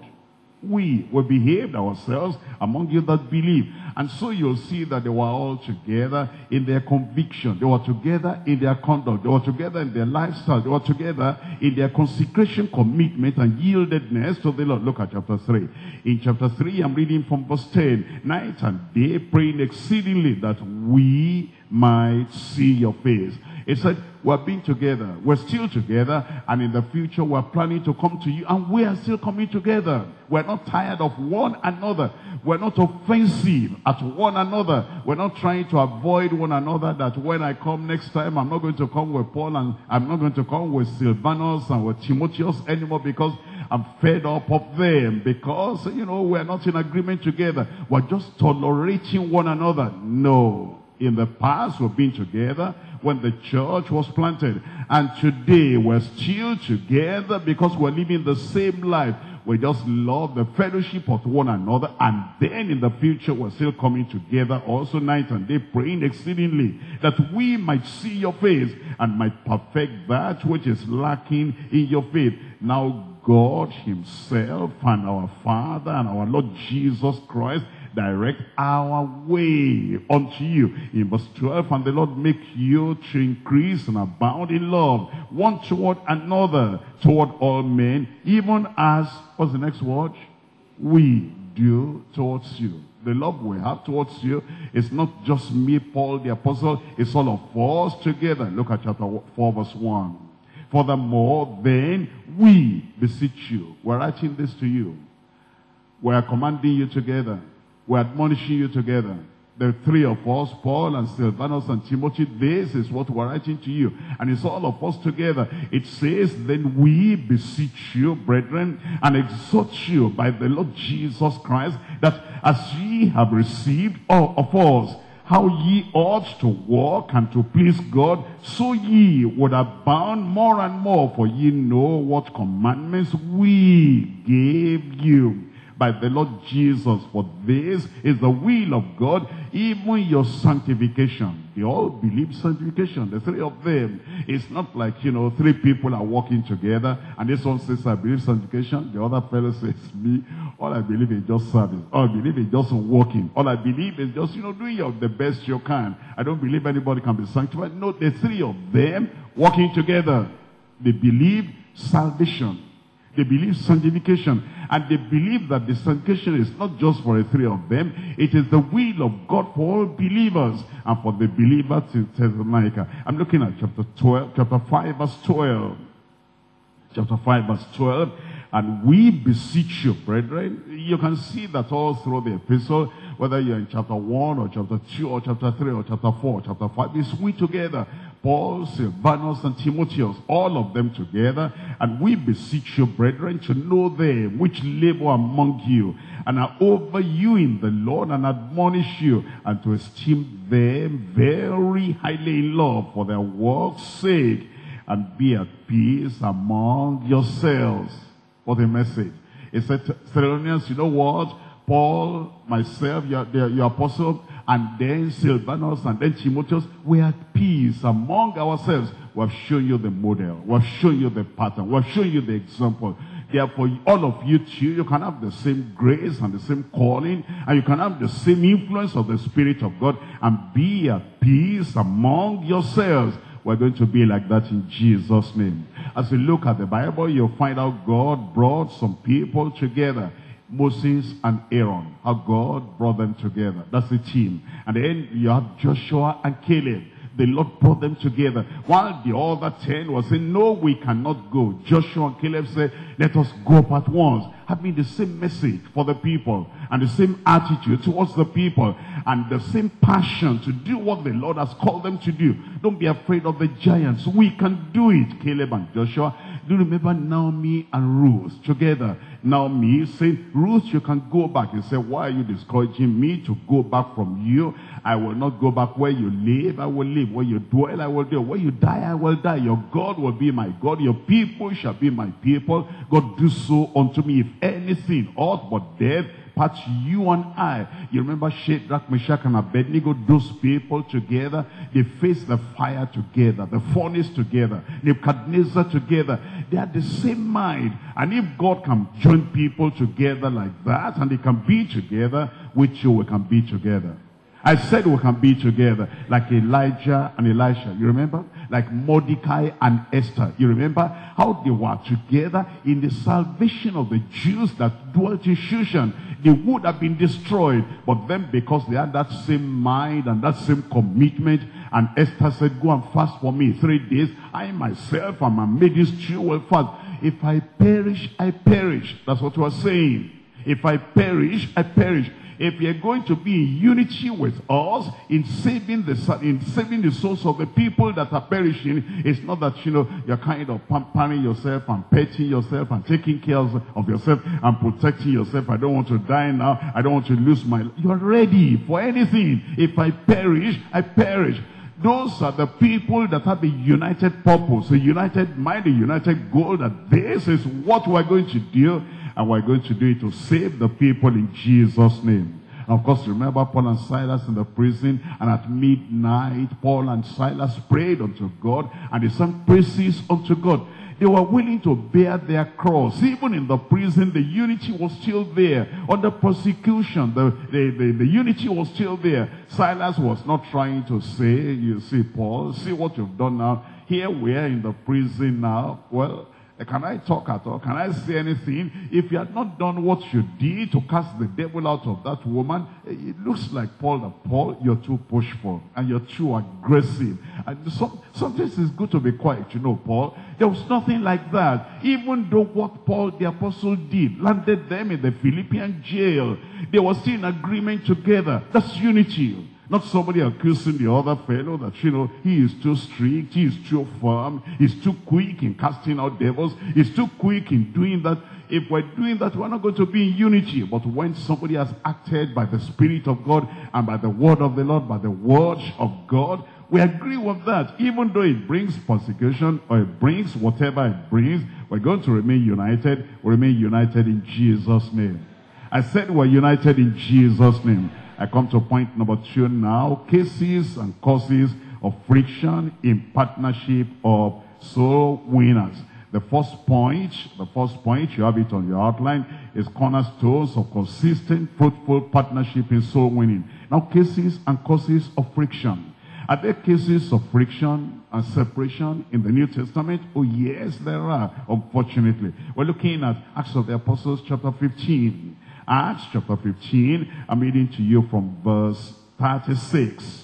We behaved ourselves among you that believe. And so you'll see that they were all together in their conviction. They were together in their conduct. They were together in their lifestyle. They were together in their consecration, commitment, and yieldedness to the Lord. Look at chapter 3. In chapter 3, I'm reading from verse 10. Night and day, praying exceedingly that we might see your face. It said, we're being together, we're still together, and in the future we're planning to come to you, and we are still coming together. We're not tired of one another. We're not offensive at one another. We're not trying to avoid one another, that when I come next time, I'm not going to come with Paul, and I'm not going to come with Silvanus and with Timotheus anymore, because I'm fed up of them, because, you know, we're not in agreement together. We're just tolerating one another. No. In the past, we've been together when the church was planted. And today, we're still together because we're living the same life. We just love the fellowship of one another. And then in the future, we're still coming together also night and day, praying exceedingly that we might see your face and might perfect that which is lacking in your faith. Now, God himself and our Father and our Lord Jesus Christ direct our way unto you. In verse 12, and the Lord make you to increase and abound in love, one toward another, toward all men, even as, what's the next word? We do towards you. The love we have towards you is not just me, Paul the apostle, it's all of us together. Look at chapter 4, verse 1. Furthermore, then we beseech you. We're writing this to you. We're commanding you together. We're admonishing you together. The three of us, Paul and Silvanus and Timothy, this is what we're writing to you. And it's all of us together. It says, then we beseech you, brethren, and exhort you by the Lord Jesus Christ, that as ye have received all of us, how ye ought to walk and to please God, so ye would abound more and more, for ye know what commandments we gave you by the Lord Jesus. For this is the will of God, even your sanctification. They all believe sanctification, the three of them. It's not like, you know, three people are walking together, and this one says, I believe sanctification. The other fellow says, me, all I believe is just service. All I believe is just walking. All I believe is just, you know, doing the best you can. I don't believe anybody can be sanctified. No, the three of them walking together. They believe salvation. They believe sanctification. And they believe that the sanctification is not just for the three of them. It is the will of God for all believers. And for the believers in Thessalonica. I'm looking at chapter 5, verse 12. Chapter 5, verse 12. And we beseech you, brethren. You can see that all through the epistle, whether you're in chapter 1 or chapter 2 or chapter 3 or chapter 4, chapter 5, it's we together. Paul, Silvanus, and Timotheus, all of them together. And we beseech you, brethren, to know them which labor among you and are over you in the Lord, and admonish you, and to esteem them very highly in love for their work's sake. and be at peace among yourselves. What a message. He said, Thessalonians, you know what? Paul, myself, your apostle, and then Silvanus, and then Timotheus, we are at peace among ourselves. We have shown you the model. We have shown you the pattern. We have shown you the example. Therefore, all of you too, you can have the same grace and the same calling, and you can have the same influence of the Spirit of God, and be at peace among yourselves. We're going to be like that in Jesus' name. As you look at the Bible, you'll find out God brought some people together. Moses and Aaron, how God brought them together. That's the team. And then you have Joshua and Caleb. The Lord brought them together. While the other 10 were saying, no, we cannot go. Joshua and Caleb said, let us go up at once. Having the same message for the people, and the same attitude towards the people, and the same passion to do what the Lord has called them to do. Don't be afraid of the giants. We can do it. Caleb and Joshua. Do you remember Naomi and Ruth together? Naomi said, Ruth, you can go back. He said, why are you discouraging me to go back from you? I will not go back. Where you live, I will live. Where you dwell, I will dwell. Where you die, I will die. Your God will be my God. Your people shall be my people. God, do so unto me, if anything, aught but death part you and I. You remember Shadrach, Meshach, and Abednego, those people together, they faced the fire together, the furnace together, Nebuchadnezzar together. They had the same mind. And if God can join people together like that, and they can be together, with you we can be together. I said we can be together, like Elijah and Elisha. You remember? Like Mordecai and Esther. You remember how they were together in the salvation of the Jews that dwelt in Shushan. They would have been destroyed. But then, because they had that same mind and that same commitment, and Esther said, go and fast for me 3 days. I myself and my maidens too will fast. If I perish, I perish. That's what we are saying. If I perish, I perish. If you're going to be in unity with us in saving the souls of the people that are perishing, it's not that, you're kind of pampering yourself and petting yourself and taking care of yourself and protecting yourself. I don't want to die now. I don't want to lose my life. You're ready for anything. If I perish, I perish. Those are the people that have a united purpose, a united mind, a united goal, that this is what we're going to do. And we're going to do it to save the people in Jesus' name. And of course, remember Paul and Silas in the prison, and at midnight, Paul and Silas prayed unto God, and they sang praises unto God. They were willing to bear their cross. Even in the prison, the unity was still there. Under persecution, the unity was still there. Silas was not trying to say, you see, Paul, see what you've done now. Here we are in the prison now. Well, can I talk at all? Can I say anything? If you had not done what you did to cast the devil out of that woman, it looks like Paul, you're too pushful and you're too aggressive. And sometimes it's good to be quiet, Paul. There was nothing like that. Even though what Paul the apostle did landed them in the Philippian jail, they were still in agreement together. That's unity. Not somebody accusing the other fellow that, he is too strict, he is too firm, he's too quick in casting out devils, he's too quick in doing that. If we're doing that, we're not going to be in unity. But when somebody has acted by the Spirit of God and by the word of the Lord, by the word of God, we agree with that. Even though it brings persecution or it brings whatever it brings, we're going to remain united. We remain united in Jesus' name. I said we're united in Jesus' name. I come to point number 2 now. Cases and causes of friction in partnership of soul winners. The first point, you have it on your outline, is cornerstones of consistent, fruitful partnership in soul winning. Now, cases and causes of friction. Are there cases of friction and separation in the New Testament? Oh, yes, there are, unfortunately. We're looking at Acts of the Apostles, chapter 15. Acts chapter 15, I'm reading to you from verse 36.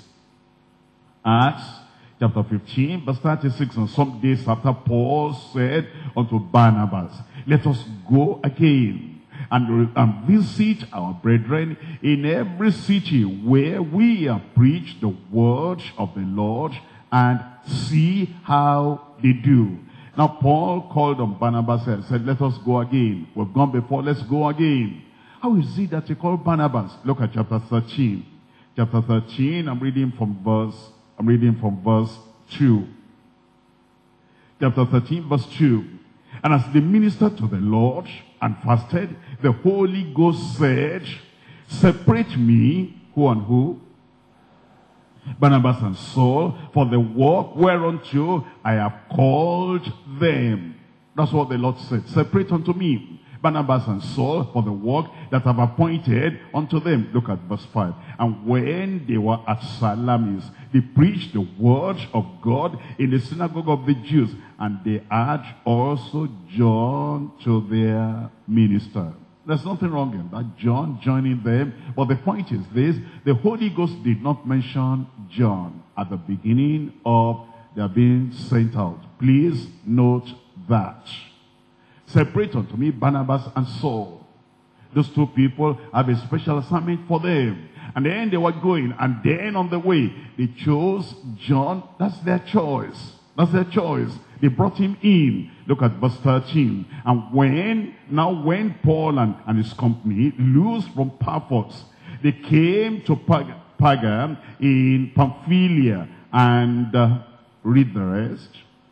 Acts chapter 15, verse 36. And some days after, Paul said unto Barnabas, let us go again and visit our brethren in every city where we have preached the word of the Lord, and see how they do. Now Paul called on Barnabas and said, let us go again. We've gone before, let's go again. How is it that he called Barnabas? Look at chapter 13. Chapter 13, I'm reading from verse 2. Chapter 13, verse 2. And as they ministered to the Lord and fasted, the Holy Ghost said, separate me, who and who? Barnabas and Saul, for the work whereunto I have called them. That's what the Lord said. Separate unto me Barnabas and Saul for the work that I have appointed unto them. Look at verse 5. And when they were at Salamis, they preached the word of God in the synagogue of the Jews. And they had also John to their minister. There's nothing wrong in that, John joining them. But the point is this: the Holy Ghost did not mention John at the beginning of their being sent out. Please note that. Separate unto me Barnabas and Saul. Those two people have a special assignment for them. And then they were going, and then on the way, they chose John. That's their choice. That's their choice. They brought him in. Look at verse 13. And when Paul and his company loosed from Paphos, they came to Perga in Pamphylia, and read the rest.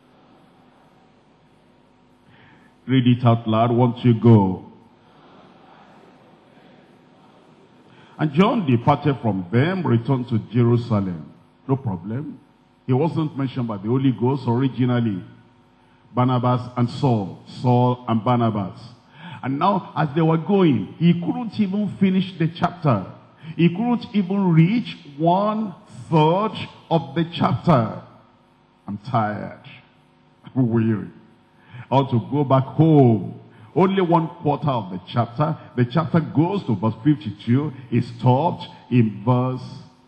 Read it out loud once you go. And John departed from them, returned to Jerusalem. No problem. He wasn't mentioned by the Holy Ghost originally. Barnabas and Saul. Saul and Barnabas. And now, as they were going, he couldn't even finish the chapter. He couldn't even reach 1/3 of the chapter. I'm tired. I'm weary. I ought to go back home. Only 1/4 of the chapter. The chapter goes to verse 52. It stopped in verse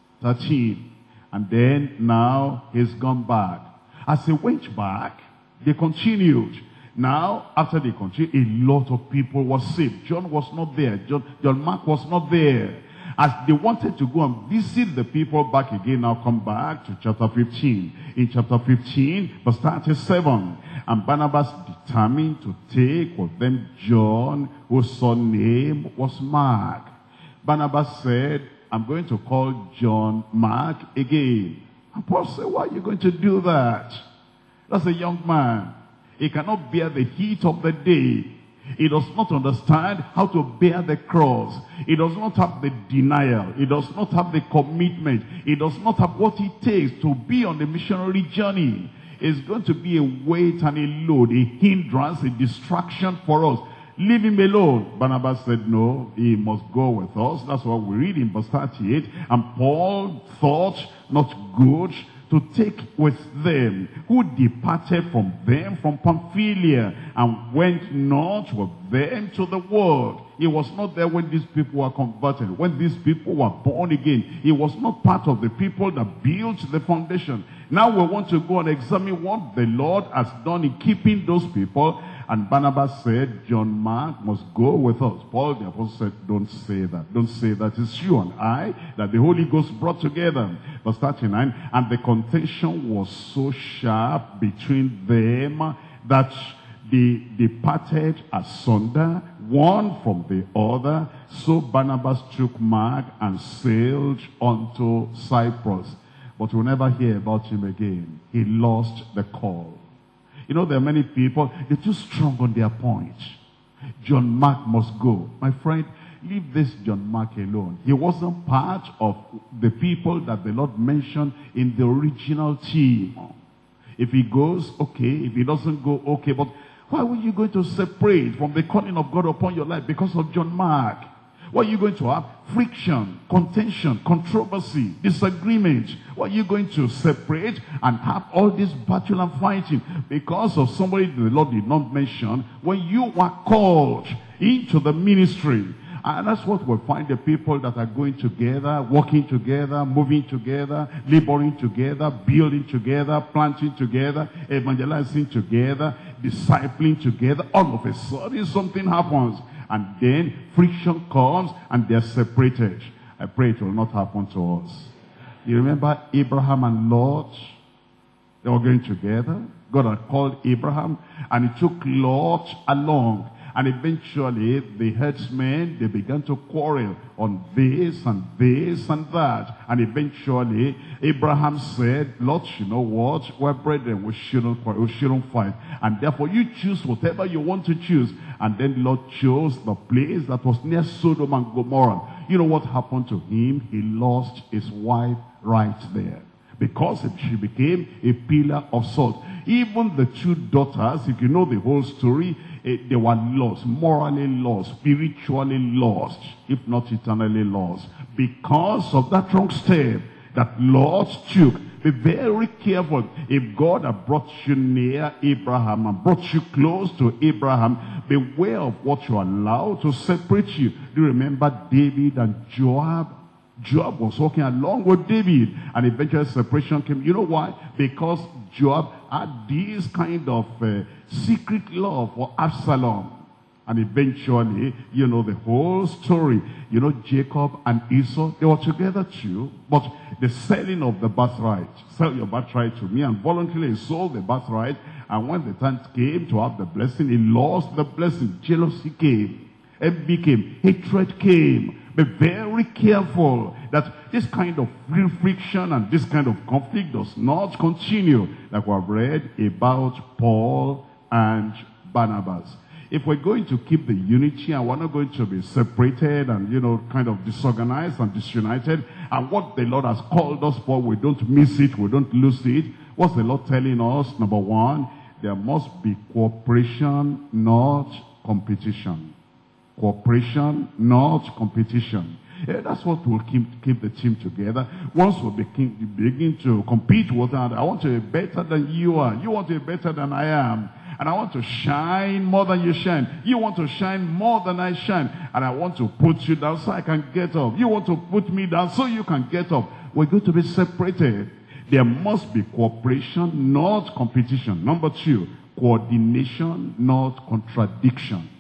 13. And then now he's gone back. As he went back, they continued. Now, after they continued, a lot of people were saved. John was not there. John Mark was not there. As they wanted to go and visit the people back again, now come back to chapter 15. In chapter 15, verse 37, and Barnabas determined to take with them John, whose surname was Mark. Barnabas said, I'm going to call John Mark again. And Paul said, why are you going to do that? That's a young man. He cannot bear the heat of the day. He does not understand how to bear the cross. He does not have the denial. He does not have the commitment. He does not have what it takes to be on the missionary journey. It's going to be a weight and a load, a hindrance, a distraction for us. Leave him alone. Barnabas said, no, he must go with us. That's what we read in verse 38. And Paul thought not good to take with them, who departed from them from Pamphylia, and went not with them to the world. He was not there when these people were converted, when these people were born again. He was not part of the people that built the foundation. Now we want to go and examine what the Lord has done in keeping those people. And Barnabas said, John Mark must go with us. Paul the apostle said, don't say that. Don't say that. It's you and I that the Holy Ghost brought together. Verse 39, and the contention was so sharp between them that they departed asunder, one from the other. So Barnabas took Mark and sailed unto Cyprus. But we'll never hear about him again. He lost the call. You know, there are many people, they're too strong on their point. John Mark must go. My friend, leave this John Mark alone. He wasn't part of the people that the Lord mentioned in the original team. If he goes, okay. If he doesn't go, okay. But why were you going to separate from the calling of God upon your life because of John Mark? Why are you going to have friction, contention, controversy, disagreement? Why are you going to separate and have all this battle and fighting because of somebody the Lord did not mention when you were called into the ministry? And that's what we find, the people that are going together, working together, moving together, laboring together, building together, planting together, evangelizing together, discipling together. All of a sudden something happens. And then friction comes and they're separated. I pray it will not happen to us. You remember Abraham and Lot? They were going together. God had called Abraham and he took Lot along. And eventually, the herdsmen, they began to quarrel on this and this and that. And eventually, Abraham said, Lord, you know what? We're brethren, we shouldn't quarrel, we shouldn't fight. And therefore, you choose whatever you want to choose. And then the Lord chose the place that was near Sodom and Gomorrah. You know what happened to him? He lost his wife right there, because she became a pillar of salt. Even the two daughters, if you know the whole story, they were lost, morally lost, spiritually lost, if not eternally lost, because of that wrong step that Lot took. Be very careful. If God had brought you near Abraham and brought you close to Abraham, beware of what you allow to separate you. Do you remember David and Joab? Joab was walking along with David, and eventually separation came. You know why? Because Joab had this kind of secret love for Absalom. And eventually, you know the whole story. You know, Jacob and Esau, they were together too. But the selling of the birthright, sell your birthright to me, and voluntarily sold the birthright. And when the time came to have the blessing, he lost the blessing. Jealousy came, envy came, hatred came. Be very careful that this kind of friction and this kind of conflict does not continue, like we have read about Paul and Barnabas. If we're going to keep the unity and we're not going to be separated and, you know, kind of disorganized and disunited, and what the Lord has called us for, we don't miss it, we don't lose it. What's the Lord telling us? Number one, there must be cooperation, not competition. Cooperation, not competition. Yeah, that's what will keep the team together. Once we begin to compete with one another, I want to be better than you are. You want to be better than I am. And I want to shine more than you shine. You want to shine more than I shine. And I want to put you down so I can get up. You want to put me down so you can get up. We're going to be separated. There must be cooperation, not competition. Number two, coordination, not contradiction.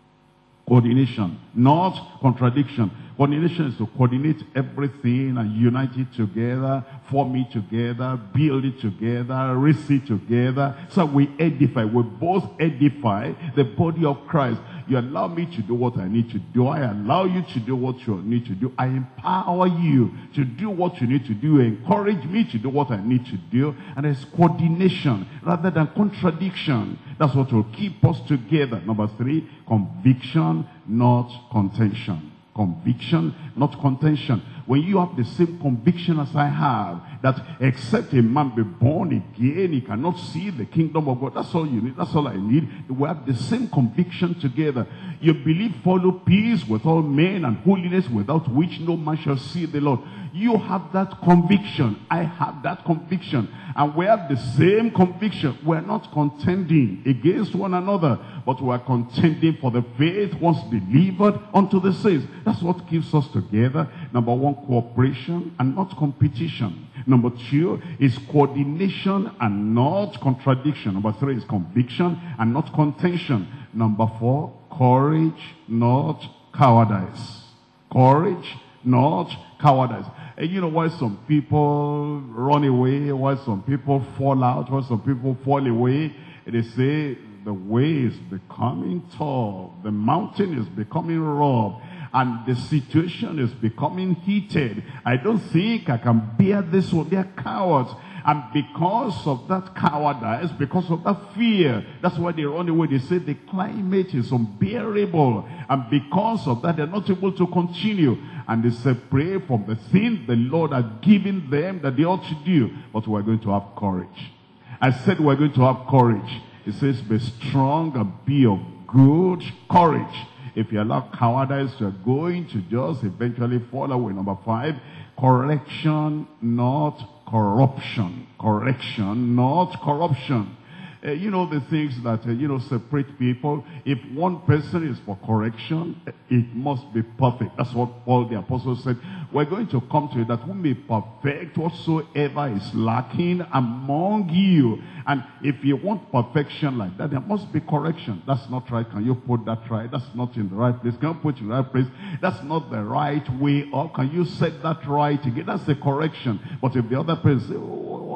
Coordination, not contradiction. Coordination is to coordinate everything and unite it together, form it together, build it together, raise it together. So we edify, we both edify the body of Christ. You allow me to do what I need to do. I allow you to do what you need to do. I empower you to do what you need to do. Encourage me to do what I need to do. And there's coordination rather than contradiction. That's what will keep us together. Number three, conviction, not contention. Conviction, not contention. When you have the same conviction as I have, that except a man be born again, he cannot see the kingdom of God. That's all you need. That's all I need. We have the same conviction together. You believe, follow peace with all men and holiness, without which no man shall see the Lord. You have that conviction. I have that conviction. And we have the same conviction. We're not contending against one another, but we're contending for the faith once delivered unto the saints. That's what keeps us together. Number one, cooperation and not competition. Number two is coordination and not contradiction. Number three is conviction and not contention. Number four, courage, not cowardice. Courage, not cowardice. And you know why some people run away, why some people fall out, why some people fall away? They say the way is becoming tough, the mountain is becoming rough, and the situation is becoming heated. I don't think I can bear this one. They're cowards. And because of that cowardice, because of that fear, that's why they run away. They say the climate is unbearable. And because of that, they're not able to continue. And they separate from the thing the Lord has given them that they ought to do. But we're going to have courage. I said we're going to have courage. It says be strong and be of good courage. If you allow cowardice, you're going to just eventually fall away. Number five, correction, not corruption. Correction, not corruption. You know the things that, separate people. If one person is for correction, it must be perfect. That's what Paul the Apostle said. We're going to come to it that we may perfect whatsoever is lacking among you. And if you want perfection like that, there must be correction. That's not right. Can you put that right? That's not in the right place. Can you put it in the right place? That's not the right way up. Can you set that right again? That's the correction. But if the other person says,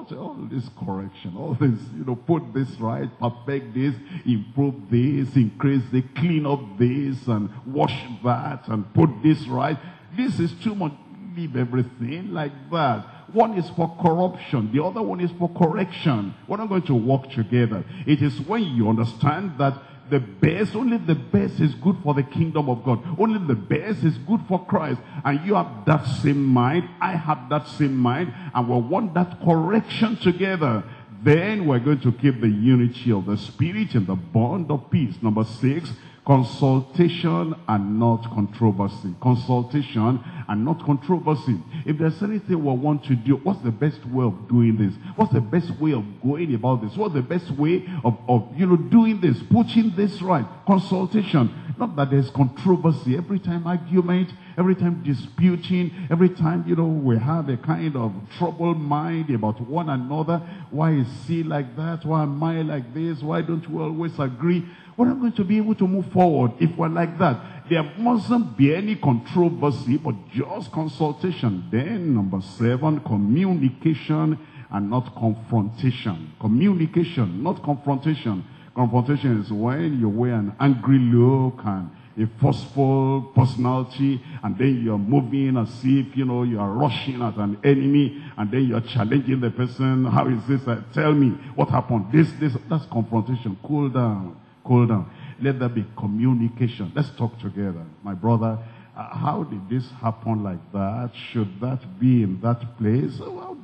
what all this correction, all this, put this right, perfect this, improve this, increase this, clean up this, and wash that, and put this right. This is too much. Leave everything like that. One is for corruption. The other one is for correction. We're not going to work together. It is when you understand that the best, only the best is good for the kingdom of God. Only the best is good for Christ. And you have that same mind. I have that same mind. And we want that correction together. Then we're going to keep the unity of the Spirit and the bond of peace. Number 6, consultation and not controversy. Consultation and not controversy. If there's anything we want to do, what's the best way of doing this? What's the best way of going about this? What's the best way of doing this, putting this right? Consultation. Not that there's controversy. Every time argument, every time disputing, every time, we have a kind of troubled mind about one another. Why is he like that? Why am I like this? Why don't we always agree? We're not going to be able to move forward if we're like that. There mustn't be any controversy, but just consultation. Then, number 7, communication and not confrontation. Communication, not confrontation. Confrontation is when you wear an angry look and a forceful personality, and then you're moving as if, you are rushing at an enemy, and then you're challenging the person. How is this? Tell me, what happened? This, that's confrontation. Cool down. Cool down. Let there be communication. Let's talk together. My brother, how did this happen like that? Should that be in that place?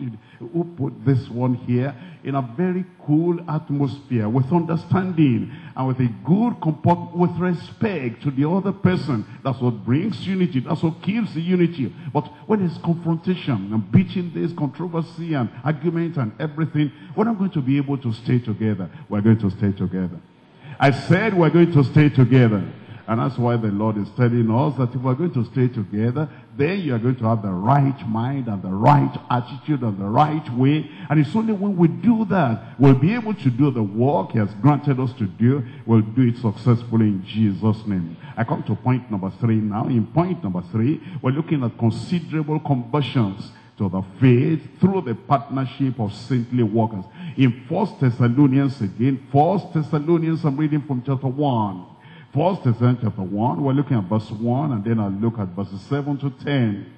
Who put this one here? In a very cool atmosphere, with understanding, and with a good comportment, with respect to the other person. That's what brings unity. That's what kills the unity. But when it's confrontation and beating this, controversy and argument and everything, we're not going to be able to stay together. We're going to stay together. I said we're going to stay together. And that's why the Lord is telling us that if we're going to stay together, then you're going to have the right mind and the right attitude and the right way. And it's only when we do that, we'll be able to do the work He has granted us to do. We'll do it successfully in Jesus' name. I come to point number 3 now. In point number 3, we're looking at considerable conversions to the faith through the partnership of saintly workers. In 1 Thessalonians again, 1 Thessalonians, I'm reading from chapter 1. 1 Thessalonians chapter 1, we're looking at verse 1, and then I'll look at verses 7 to 10.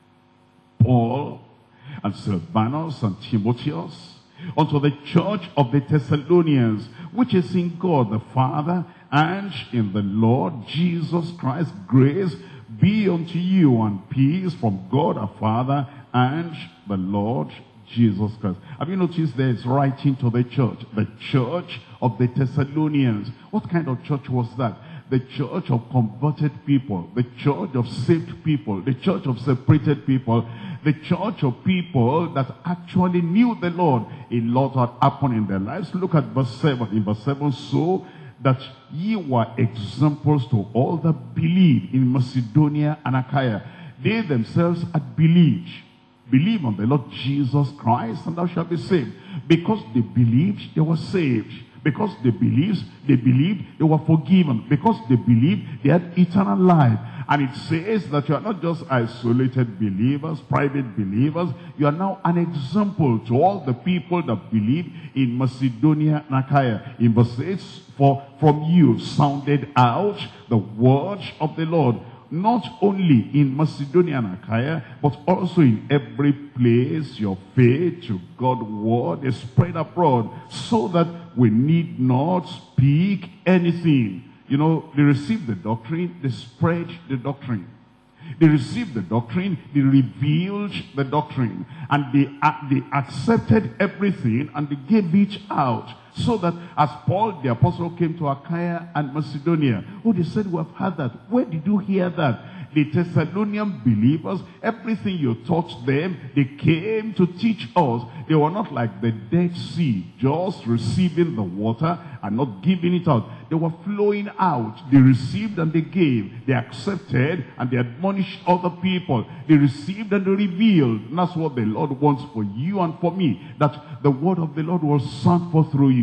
Paul and Silvanus and Timotheus, unto the church of the Thessalonians, which is in God the Father, and in the Lord Jesus Christ, grace be unto you, and peace from God our Father and the Lord Jesus Christ. Have you noticed there it's writing to the church of the Thessalonians. What kind of church was that? The church of converted people, the church of saved people, the church of separated people, the church of people that actually knew the Lord. A lot had happened in their lives. Look at verse 7. In verse 7, so that ye were examples to all that believed in Macedonia and Achaia. They themselves had believed. Believe on the Lord Jesus Christ, and thou shalt be saved. Because they believed, they were saved. Because they believed, they were forgiven. Because they believed, they had eternal life. And it says that you are not just isolated believers, private believers. You are now an example to all the people that believe in Macedonia and Achaia. In verse 8, for from you sounded out the word of the Lord, not only in Macedonia and Achaia, but also in every place your faith to God's word is spread abroad, so that we need not speak anything. They received the doctrine, they spread the doctrine. They received the doctrine, they revealed the doctrine, and they accepted everything, and they gave it out. So that as Paul the apostle came to Achaia and Macedonia, they said, we have heard that. Where did you hear that? The Thessalonian believers, everything you taught them, they came to teach us. They were not like the Dead Sea, just receiving the water and not giving it out. They were flowing out. They received and they gave. They accepted and they admonished other people. They received and they revealed. And that's what the Lord wants for you and for me. That the word of the Lord will sound forth through you.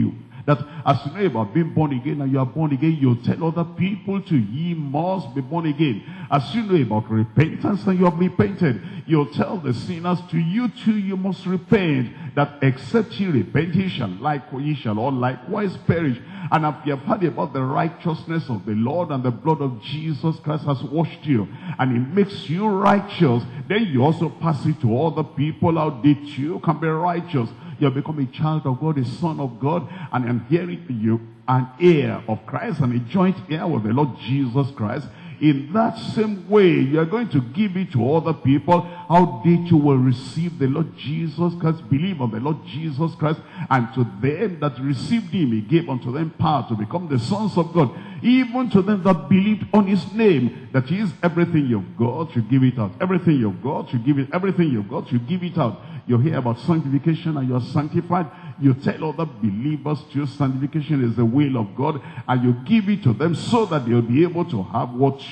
That as you know about being born again and you are born again, you tell other people to, ye must be born again. As you know about repentance and you have repented, you tell the sinners to, you too, you must repent. That except ye repent, ye shall all likewise perish. And if you have heard about the righteousness of the Lord and the blood of Jesus Christ has washed you, and it makes you righteous, then you also pass it to other people how they too can be righteous. You have become a child of God, a son of God, and I'm hearing you, an heir of Christ and a joint heir with the Lord Jesus Christ. In that same way, you are going to give it to other people, how they too will receive the Lord Jesus Christ, believe on the Lord Jesus Christ, and to them that received him, he gave unto them power to become the sons of God, even to them that believed on his name. That is, everything you've got, you give it out. Everything you've got, you give it. Everything you've got, you give it out. You hear about sanctification and you are sanctified. You tell other believers to, sanctification is the will of God, and you give it to them so that they'll be able to have what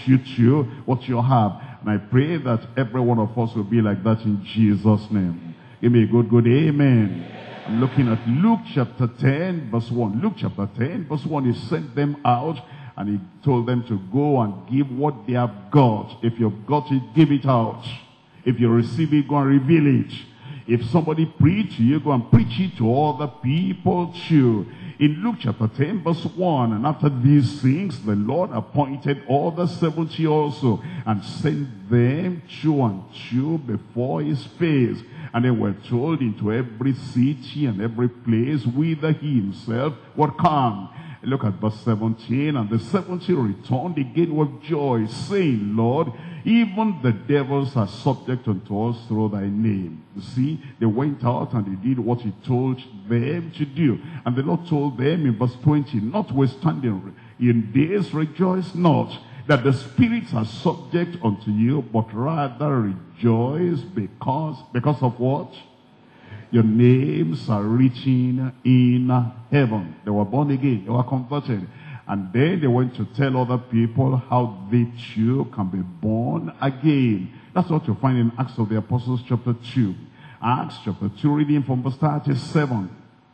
you have. And I pray that every one of us will be like that in Jesus' name. Give me a good amen. I'm looking at Luke chapter 10 verse 1. Luke chapter 10 verse 1, he sent them out and he told them to go and give what they have got. If you've got it, give it out. If you receive it, go and reveal it. If somebody preach to you, go and preach it to other people too. In Luke chapter 10 verse 1, and after these things, the Lord appointed all the 70 also, and sent them 2 and 2 before his face. And they were told, into every city and every place whither he himself would come. Look at verse 17. And the 70 returned again with joy, saying, Lord, even the devils are subject unto us through thy name. You see, they went out and they did what he told them to do. And the Lord told them in verse 20, notwithstanding, in this rejoice not that the spirits are subject unto you, but rather rejoice because of what? Your names are written in heaven. They were born again. They were converted. And then they went to tell other people how they too can be born again. That's what you find in Acts of the Apostles chapter 2. Acts chapter 2, reading from verse 37.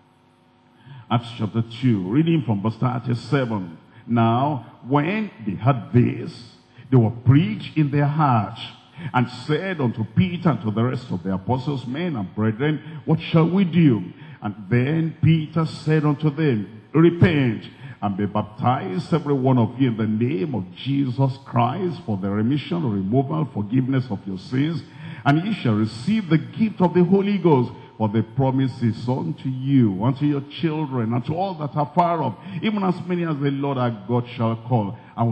Acts chapter 2, reading from verse 37. Now, when they heard this, they were preached in their hearts, and said unto Peter and to the rest of the apostles, men and brethren, what shall we do? And then Peter said unto them, repent, and be baptized every one of you in the name of Jesus Christ for the remission, removal, forgiveness of your sins, and ye shall receive the gift of the Holy Ghost. For the promise is unto you, unto your children, and to all that are far off, even as many as the Lord our God shall call. And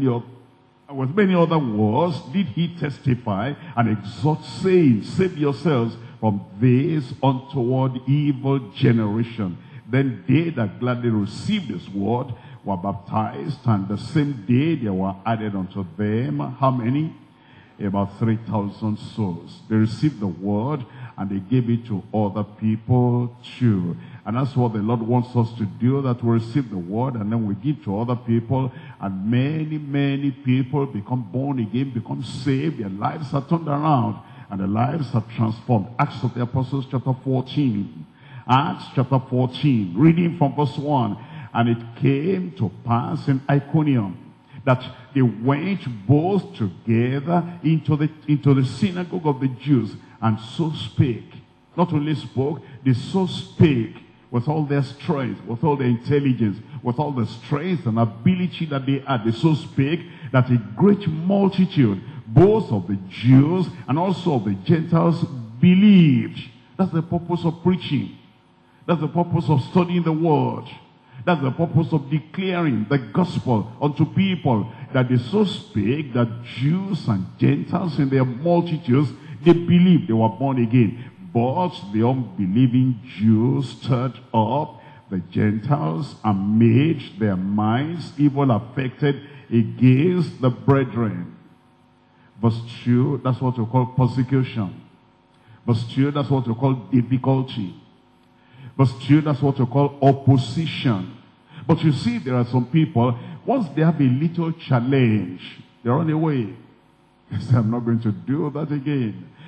with many other words did he testify and exhort, saying, save yourselves from this untoward evil generation. Then they that gladly received his word were baptized, and the same day there were added unto them, how many? About 3,000 souls. They received the word and they gave it to other people too. And that's what the Lord wants us to do, that we receive the word and then we give to other people. And many people become born again, become saved. Their lives are turned around and their lives are transformed. Acts of the Apostles chapter 14. Acts chapter 14, reading from verse 1. And it came to pass in Iconium that they went both together into the synagogue of the Jews, and so spake. Not only spoke, they so spake with all their strength, with all their intelligence, with all the strength and ability that they had. They so spake that a great multitude, both of the Jews and also of the Gentiles, believed. That's the purpose of preaching. That's the purpose of studying the word. That's the purpose of declaring the gospel unto people, that they so spake that Jews and Gentiles in their multitudes, they believed, they were born again. But the unbelieving Jews stirred up the Gentiles and made their minds evil affected against the brethren. Verse 2, that's what we call persecution. Verse 2, that's what we call difficulty. Verse 2, that's what we call opposition. But you see, there are some people, once they have a little challenge, they run away. They say, I'm not going to do that again.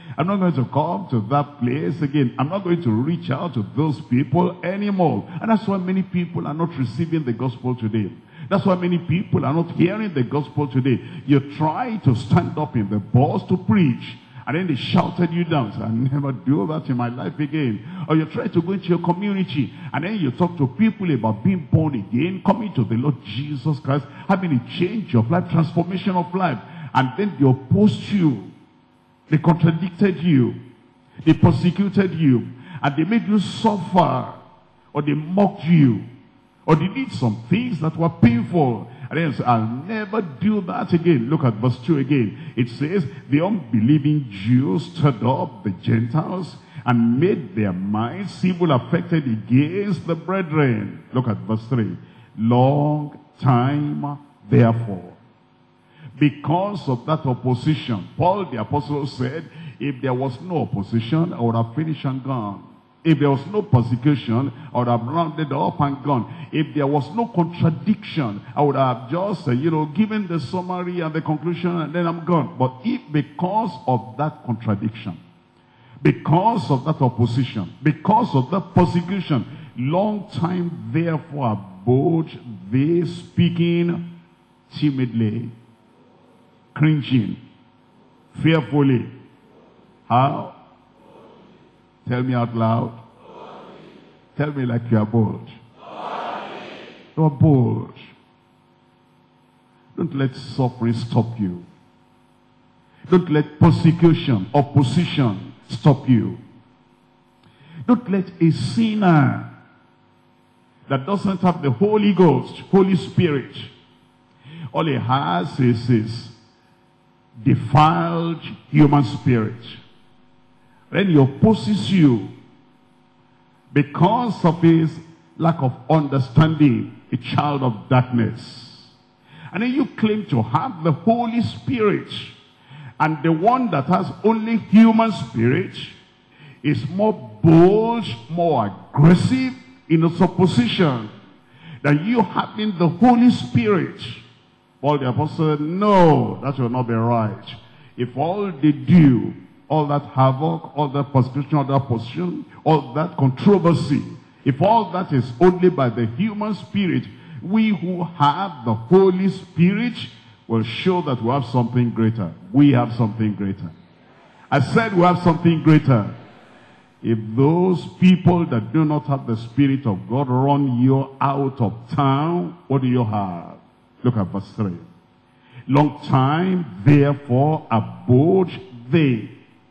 I'm not going to come to that place again. I'm not going to reach out to those people anymore. And that's why many people are not receiving the gospel today. That's why many people are not hearing the gospel today. You try to stand up in the bus to preach, and then they shouted you down. So, I'll never do that in my life again. Or you try to go into your community, and then you talk to people about being born again, coming to the Lord Jesus Christ, having a change of life, transformation of life. And then they opposed you. They contradicted you. They persecuted you. And they made you suffer. Or they mocked you. Or they did some things that were painful. And then say, I'll never do that again. Look at verse 2 again. It says, the unbelieving Jews stirred up the Gentiles and made their minds evil affected against the brethren. Look at verse 3. Long time, therefore. Because of that opposition, Paul the apostle said, if there was no opposition, I would have finished and gone. If there was no persecution, I would have rounded up and gone. If there was no contradiction, I would have just, given the summary and the conclusion, and then I'm gone. But if because of that contradiction, because of that opposition, because of that persecution, long time therefore abode they, speaking timidly, cringing, fearfully. How? Tell me out loud. Tell me like you are bold. You are bold. Don't let suffering stop you. Don't let persecution, opposition stop you. Don't let a sinner that doesn't have the Holy Ghost, Holy Spirit, all he has is his defiled human spirit. Then he opposes you because of his lack of understanding, a child of darkness. And then you claim to have the Holy Spirit, and the one that has only human spirit is more bold, more aggressive in its opposition than you having the Holy Spirit. Paul the apostle said, no, that will not be right. If all they do, all that havoc, all that persecution, all that opposition, all that controversy, if all that is only by the human spirit, we who have the Holy Spirit will show that we have something greater. We have something greater. I said we have something greater. If those people that do not have the Spirit of God run you out of town, what do you have? Look at verse 3. Long time, therefore, abode they,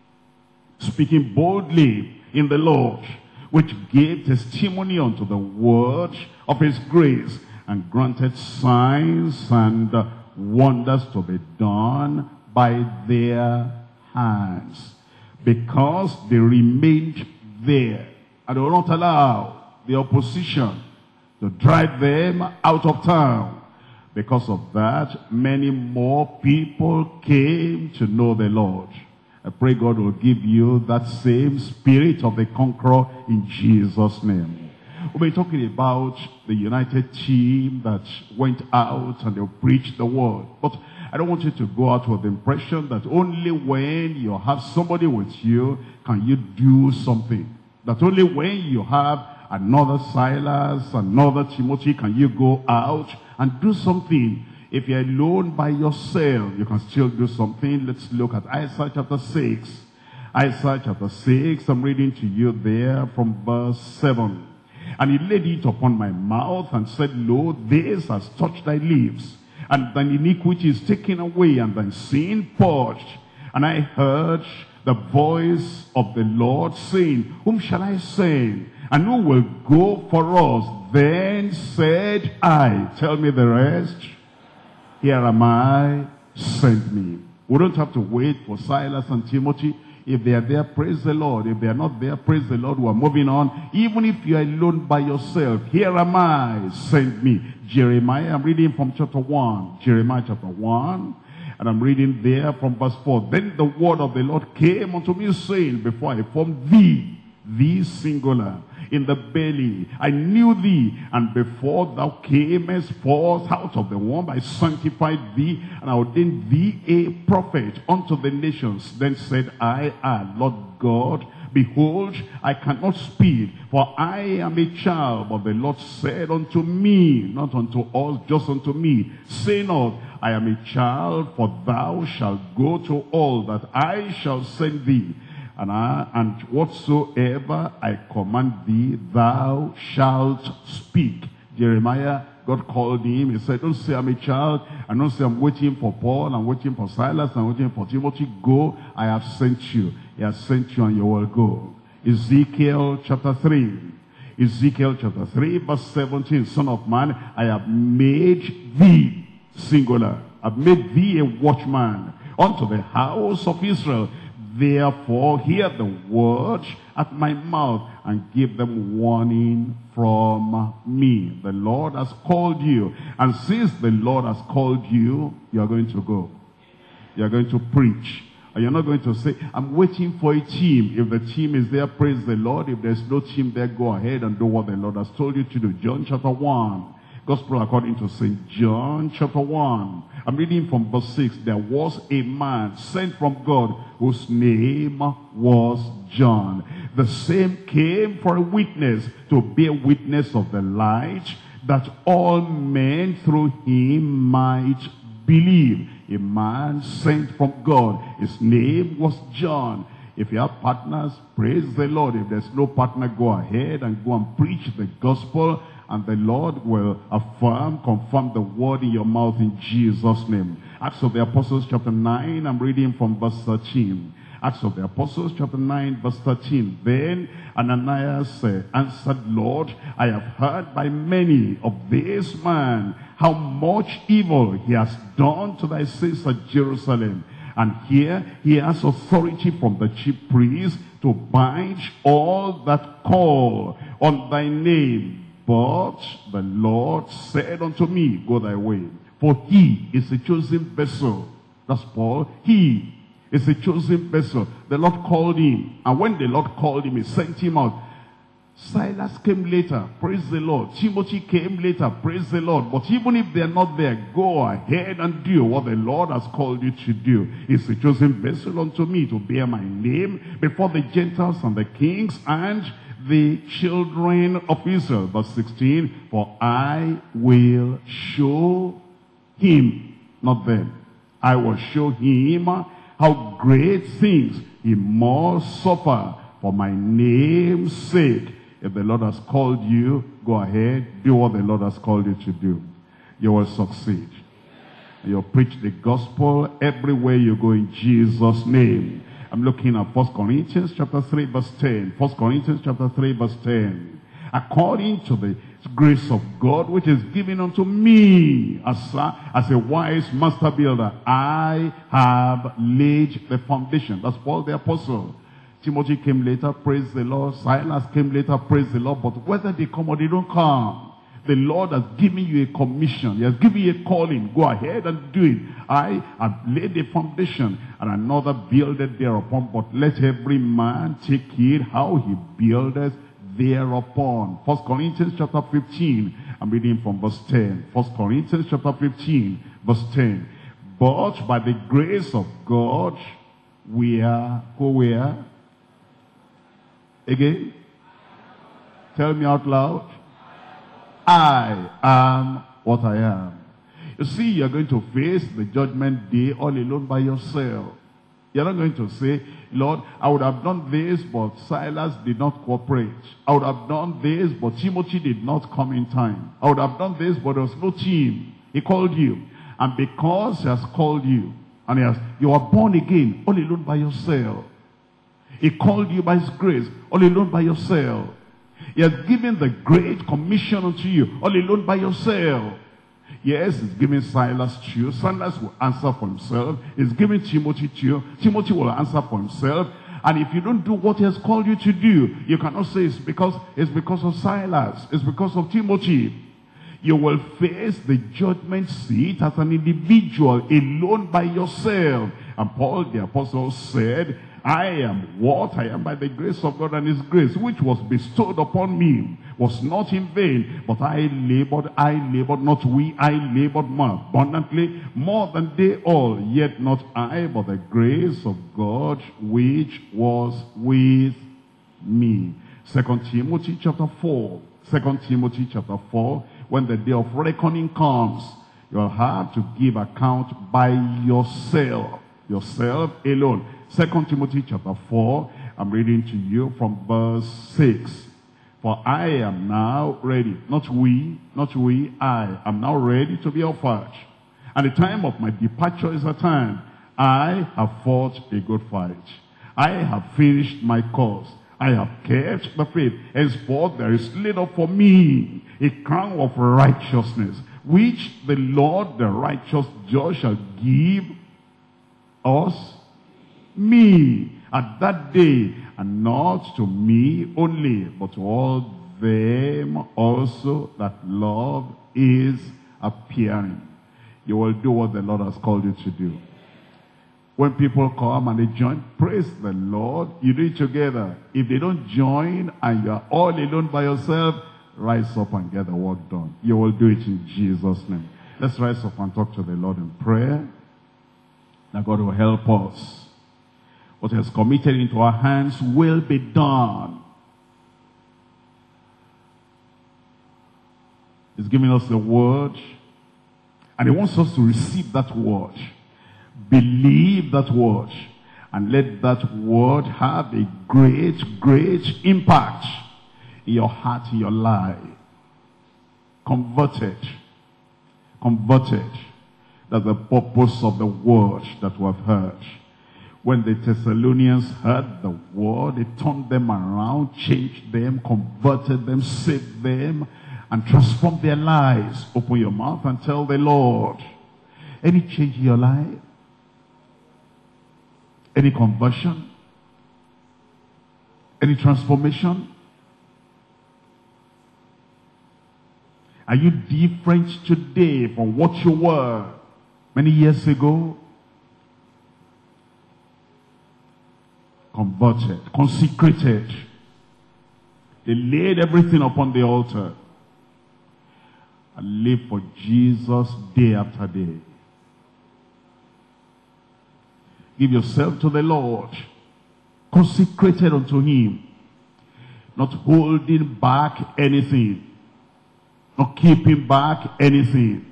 speaking boldly in the Lord, which gave testimony unto the word of his grace, and granted signs and wonders to be done by their hands. Because they remained there, and they will not allow the opposition to drive them out of town. Because of that, many more people came to know the Lord. I pray God will give you that same spirit of the conqueror in Jesus' name. We'll be talking about the United team that went out and they preached the word. But I don't want you to go out with the impression that only when you have somebody with you can you do something. That only when you have another Silas, another Timothy, can you go out and do something. If you're alone by yourself, you can still do something. Let's look at Isaiah chapter 6. Isaiah chapter 6, I'm reading to you there from verse 7. And he laid it upon my mouth and said, Lo, this has touched thy lips, and thine iniquity is taken away, and thine sin purged. And I heard the voice of the Lord saying, Whom shall I send? And who will go for us? Then said I, tell me the rest. Here am I, send me. We don't have to wait for Silas and Timothy. If they are there, praise the Lord. If they are not there, praise the Lord. We are moving on. Even if you are alone by yourself, here am I, send me. Jeremiah, I'm reading from chapter 1. Jeremiah chapter 1. And I'm reading there from verse 4. Then the word of the Lord came unto me, saying, Before I formed thee singular, in the belly. I knew thee, and before thou camest forth out of the womb, I sanctified thee, and I ordained thee a prophet unto the nations. Then said I, Lord God, behold, I cannot speak, for I am a child. But the Lord said unto me, not unto us, just unto me, say not, I am a child, for thou shalt go to all that I shall send thee. And whatsoever I command thee, thou shalt speak. Jeremiah, God called him. He said, don't say I'm a child, and don't say I'm waiting for Paul, I'm waiting for Silas, I'm waiting for Timothy. Go, I have sent you. He has sent you, and you will go. Ezekiel chapter 3. Ezekiel chapter 3 verse 17. Son of man, I have made thee, singular, I've made thee a watchman unto the house of Israel. Therefore hear the word at my mouth, and give them warning from me. The Lord has called you, and since the Lord has called you, you are going to go. You are going to preach. And you're not going to say, I'm waiting for a team. If the team is there, praise the Lord. If there's no team there, go ahead and do what the Lord has told you to do. John chapter 1. Gospel according to St. John chapter 1. I'm reading from verse 6. There was a man sent from God whose name was John. The same came for a witness, to bear witness of the light, that all men through him might believe. A man sent from God. His name was John. If you have partners, praise the Lord. If there's no partner, go ahead and go and preach the gospel, and the Lord will confirm the word in your mouth in Jesus' name. Acts of the Apostles chapter 9, I'm reading from verse 13. Acts of the Apostles chapter 9 verse 13. Then Ananias answered, Lord, I have heard by many of this man how much evil he has done to thy saints at Jerusalem. And here he has authority from the chief priests to bind all that call on thy name. But the Lord said unto me, go thy way, for he is a chosen vessel. That's Paul. He is a chosen vessel. The Lord called him. And when the Lord called him, he sent him out. Silas came later, praise the Lord. Timothy came later, praise the Lord. But even if they're not there, go ahead and do what the Lord has called you to do. It's a chosen vessel unto me to bear my name before the Gentiles and the kings and the children of Israel. Verse 16, for I will show him, not them. I will show him how great things he must suffer for my name's sake. If the Lord has called you, go ahead, do what the Lord has called you to do. You will succeed. You'll preach the gospel everywhere you go in Jesus' name. I'm looking at 1 Corinthians chapter 3 verse 10. 1 Corinthians chapter 3 verse 10. According to the grace of God which is given unto me as a wise master builder, I have laid the foundation. That's Paul the apostle. Timothy came later, praise the Lord. Silas came later, praise the Lord. But whether they come or they don't come, the Lord has given you a commission. He has given you a calling. Go ahead and do it. I have laid the foundation, and another buildeth thereupon. But let every man take heed how he buildeth thereupon. 1 Corinthians chapter 15. I'm reading from verse 10. 1 Corinthians chapter 15, verse 10. But by the grace of God, we are who we are. Again? Tell me out loud. I am what I am. You see, you're going to face the judgment day all alone by yourself. You're not going to say, Lord, I would have done this, but Silas did not cooperate. I would have done this, but Timothy did not come in time. I would have done this, but there was no team. He called you. And because he has called you, and you are born again all alone by yourself. He called you by his grace all alone by yourself. He has given the great commission unto you all alone by yourself. Yes, he's giving Silas to you. Silas will answer for himself. He's giving Timothy to you. Timothy will answer for himself. And if you don't do what he has called you to do, you cannot say it's because of Silas. It's because of Timothy. You will face the judgment seat as an individual, alone by yourself. And Paul the apostle said, I am what I am by the grace of God, and his grace, which was bestowed upon me, was not in vain. But I labored, not we, I labored more abundantly, more than they all. Yet not I, but the grace of God, which was with me. 2 Timothy chapter 4. 2 Timothy chapter 4. When the day of reckoning comes, you'll have to give account by yourself alone. 2 Timothy chapter 4, I'm reading to you from verse 6. For I am now ready, not we, I am now ready to be offered. And the time of my departure is at hand. I have fought a good fight. I have finished my course. I have kept the faith. Henceforth there is laid up for me a crown of righteousness, which the Lord, the righteous judge, shall give us, me, at that day, and not to me only, but to all them also that love is appearing. You will do what the Lord has called you to do. When people come and they join, praise the Lord, you do it together. If they don't join and you are all alone by yourself, rise up and get the work done. You will do it in Jesus' name. Let's rise up and talk to the Lord in prayer. That God will help us. What He has committed into our hands will be done. He's giving us the word, and He wants us to receive that word. Believe that word, and let that word have a great, great impact in your heart, in your life. Converted. That's the purpose of the word that we have heard. When the Thessalonians heard the word, it turned them around, changed them, converted them, saved them, and transformed their lives. Open your mouth and tell the Lord, any change in your life? Any conversion? Any transformation? Are you different today from what you were many years ago? Converted, consecrated. They laid everything upon the altar and lived for Jesus day after day. Give yourself to the Lord, consecrated unto Him, not holding back anything, not keeping back anything.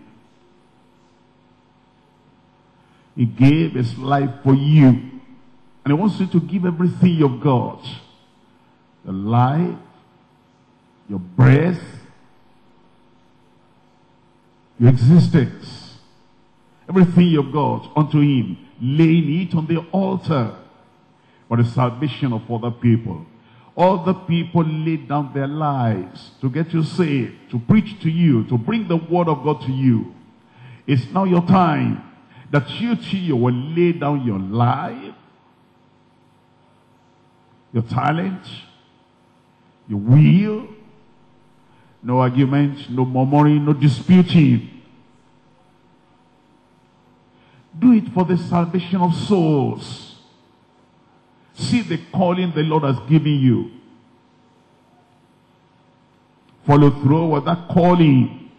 He gave His life for you, and He wants you to give everything you've got. Your life, your breath, your existence, everything you've got unto Him, laying it on the altar for the salvation of other people. Other people laid down their lives to get you saved, to preach to you, to bring the word of God to you. It's now your time that you too will lay down your life, your talent, your will. No argument, no murmuring, no disputing. Do it for the salvation of souls. See the calling the Lord has given you. Follow through with that calling.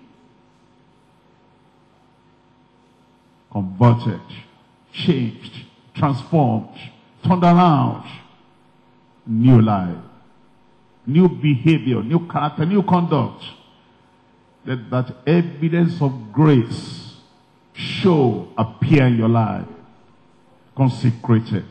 Converted, changed, transformed, turned around. New life, new behavior, new character, new conduct. Let that evidence of grace appear in your life. Consecrated.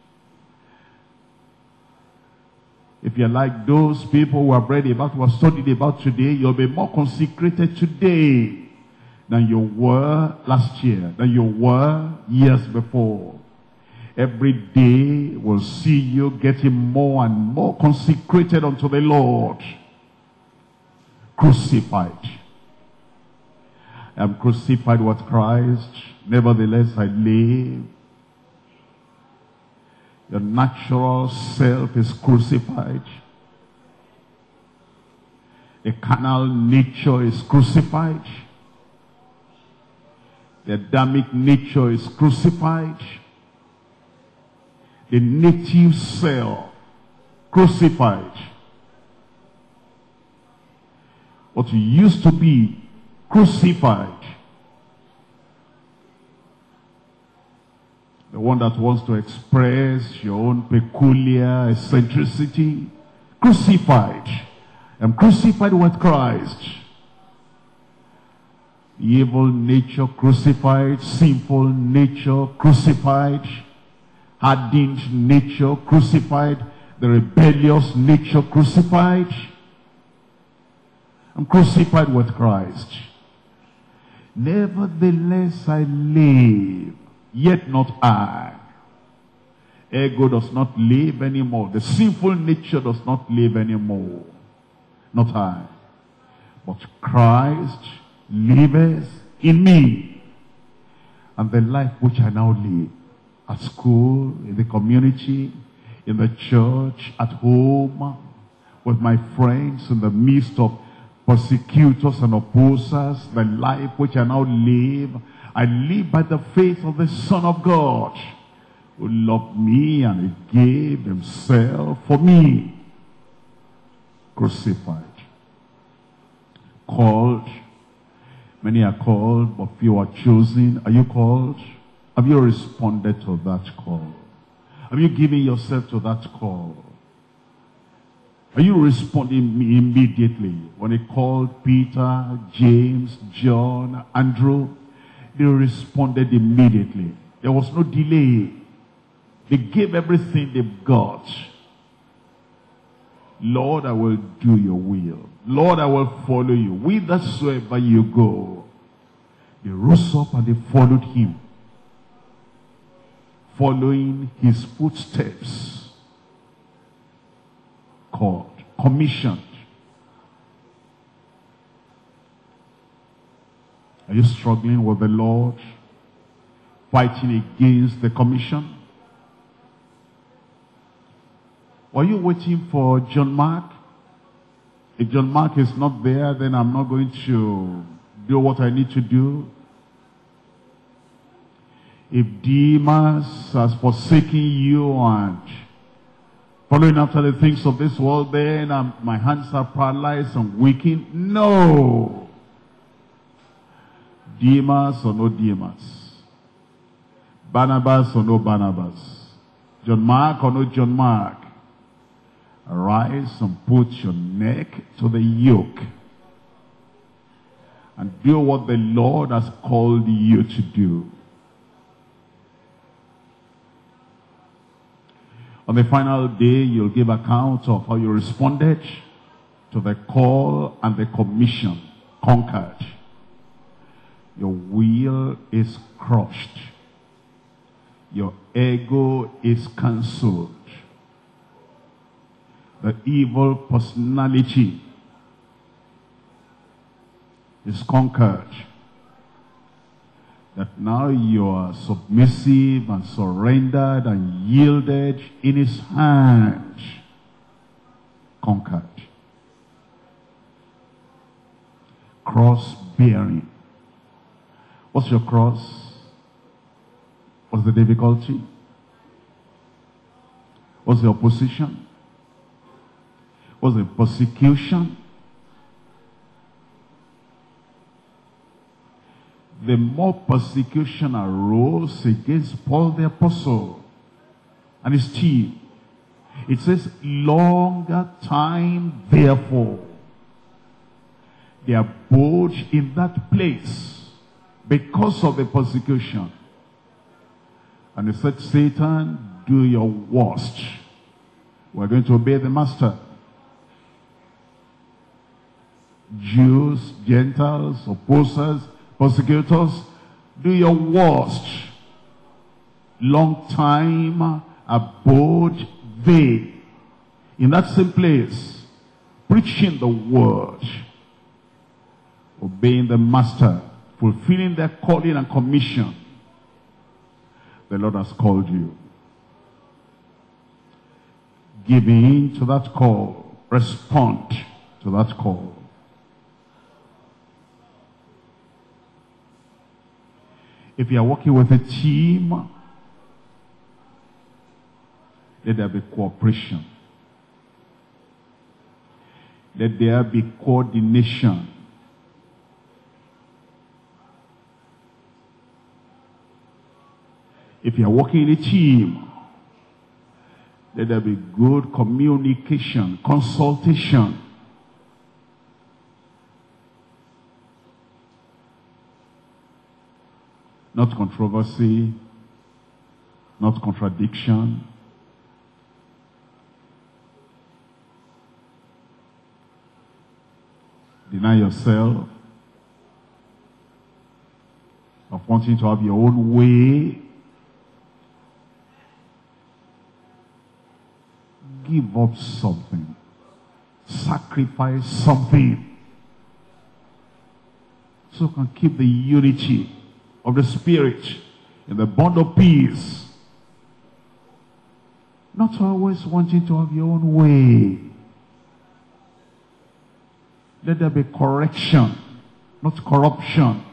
If you're like those people who have read about, who have studied about today, you'll be more consecrated today than you were last year, than you were years before. Every day will see you getting more and more consecrated unto the Lord. Crucified. I am crucified with Christ, nevertheless I live. Your natural self is crucified. The carnal nature is crucified. The Adamic nature is crucified. the native self crucified. What you used to be crucified. The one that wants to express your own peculiar eccentricity, crucified. I'm crucified with Christ. Evil nature crucified, sinful nature crucified, hardened nature crucified, the rebellious nature crucified. I'm crucified with Christ. Nevertheless I live, yet not I. Ego does not live anymore. The sinful nature does not live anymore. Not I. But Christ liveth in me. And the life which I now live, at school, in the community, in the church, at home, with my friends, in the midst of persecutors and opposers, the life which I now live, I live by the faith of the Son of God, who loved me and he gave himself for me. Crucified. Called. Many are called, but few are chosen. Are you called? Have you responded to that call? Have you given yourself to that call? Are you responding immediately? When he called Peter, James, John, Andrew, they responded immediately. There was no delay. They gave everything they've got. Lord, I will do your will. Lord, I will follow you. Whithersoever you go. They rose up and they followed him. Following his footsteps. Called, commissioned. Are you struggling with the Lord? Fighting against the commission? Are you waiting for John Mark? If John Mark is not there, then I'm not going to do what I need to do. If Demas has forsaken you and following after the things of this world, then my hands are paralyzed and weakened. No. Demas or no Demas. Barnabas or no Barnabas. John Mark or no John Mark. Arise and put your neck to the yoke. And do what the Lord has called you to do. On the final day, you'll give account of how you responded to the call and the commission. Conquered. Your will is crushed. Your ego is cancelled. The evil personality is conquered. That now you are submissive and surrendered and yielded in his hand. Conquered. Cross bearing. What's your cross? What's the difficulty? What's the opposition? What's the persecution? The more persecution arose against Paul the Apostle and his team. It says, longer time therefore. They abode in that place because of the persecution. And he said, Satan, do your worst. We're going to obey the master. Jews, Gentiles, opposers, persecutors, do your worst. Long time abode they in that same place, preaching the word, obeying the master, fulfilling their calling and commission. The Lord has called you. Give in to that call. Respond to that call. If you are working with a team, Let there be cooperation. Let there be coordination. If you are working in a team, let there be good communication, consultation. Not controversy, not contradiction. Deny yourself of wanting to have your own way. Give up something. Sacrifice something. So you can keep the unity of the Spirit in the bond of peace. Not always wanting to have your own way. Let there be correction, not corruption.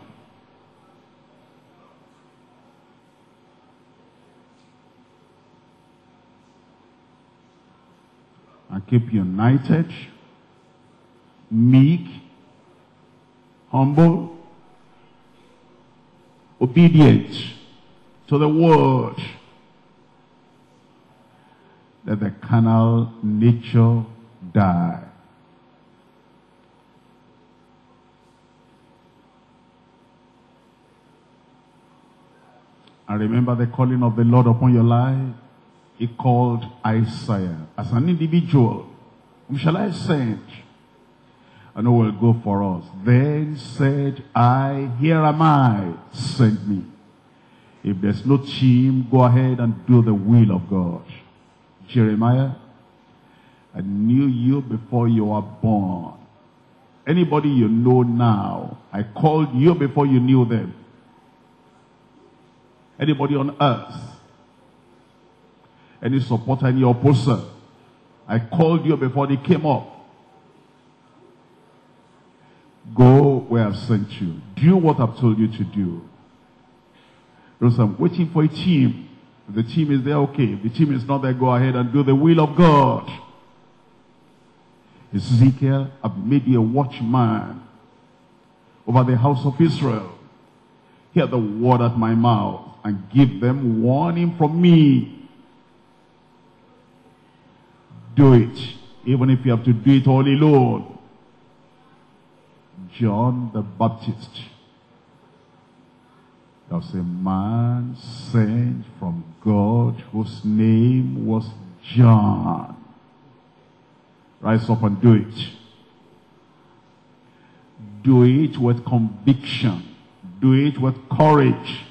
And keep united, meek, humble, obedient to the word. Let the carnal nature die. And remember the calling of the Lord upon your life. He called Isaiah as an individual. Whom shall I send? And who will go for us? Then said I, here am I, send me. If there's no team, go ahead and do the will of God. Jeremiah, I knew you before you were born. Anybody you know now, I called you before you knew them. Anybody on earth, any supporter, any opposer, I called you before they came up. Go where I've sent you. Do what I've told you to do. Because I'm waiting for a team. If the team is there, okay. If the team is not there, go ahead and do the will of God. Ezekiel, I've made you a watchman over the house of Israel. Hear the word at my mouth and give them warning from me. Do it, even if you have to do it all alone. John the Baptist, there was a man sent from God whose name was John. Rise up and do it. Do it with conviction. Do it with courage.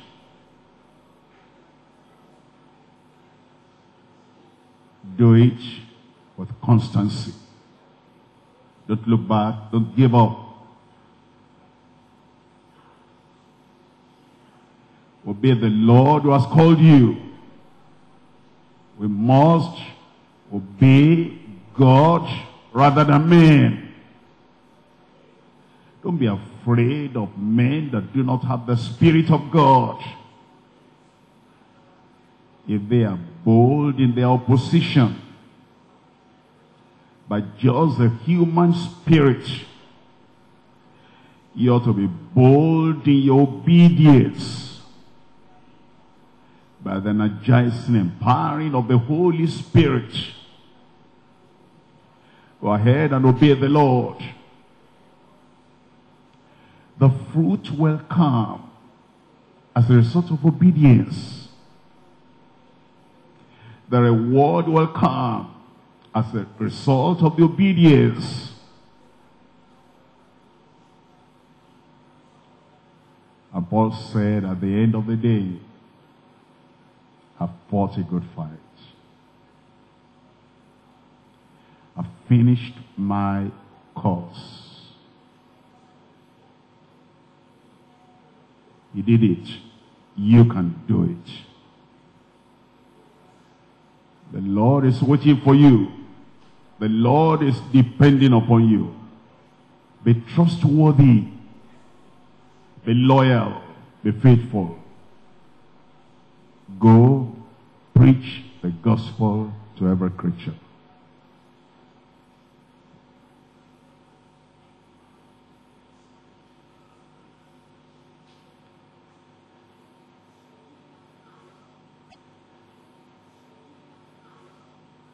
Do it with constancy. Don't look back. Don't give up. Obey the Lord who has called you. We must obey God rather than men. Don't be afraid of men that do not have the Spirit of God. If they are bold in their opposition by just the human spirit, you ought to be bold in your obedience by the energizing, empowering of the Holy Spirit. Go ahead and obey the Lord. The fruit will come as a result of obedience. The reward will come as a result of the obedience. And Paul said at the end of the day, I've fought a good fight. I've finished my course. He did it. You can do it. The Lord is waiting for you. The Lord is depending upon you. Be trustworthy. Be loyal. Be faithful. Go preach the gospel to every creature.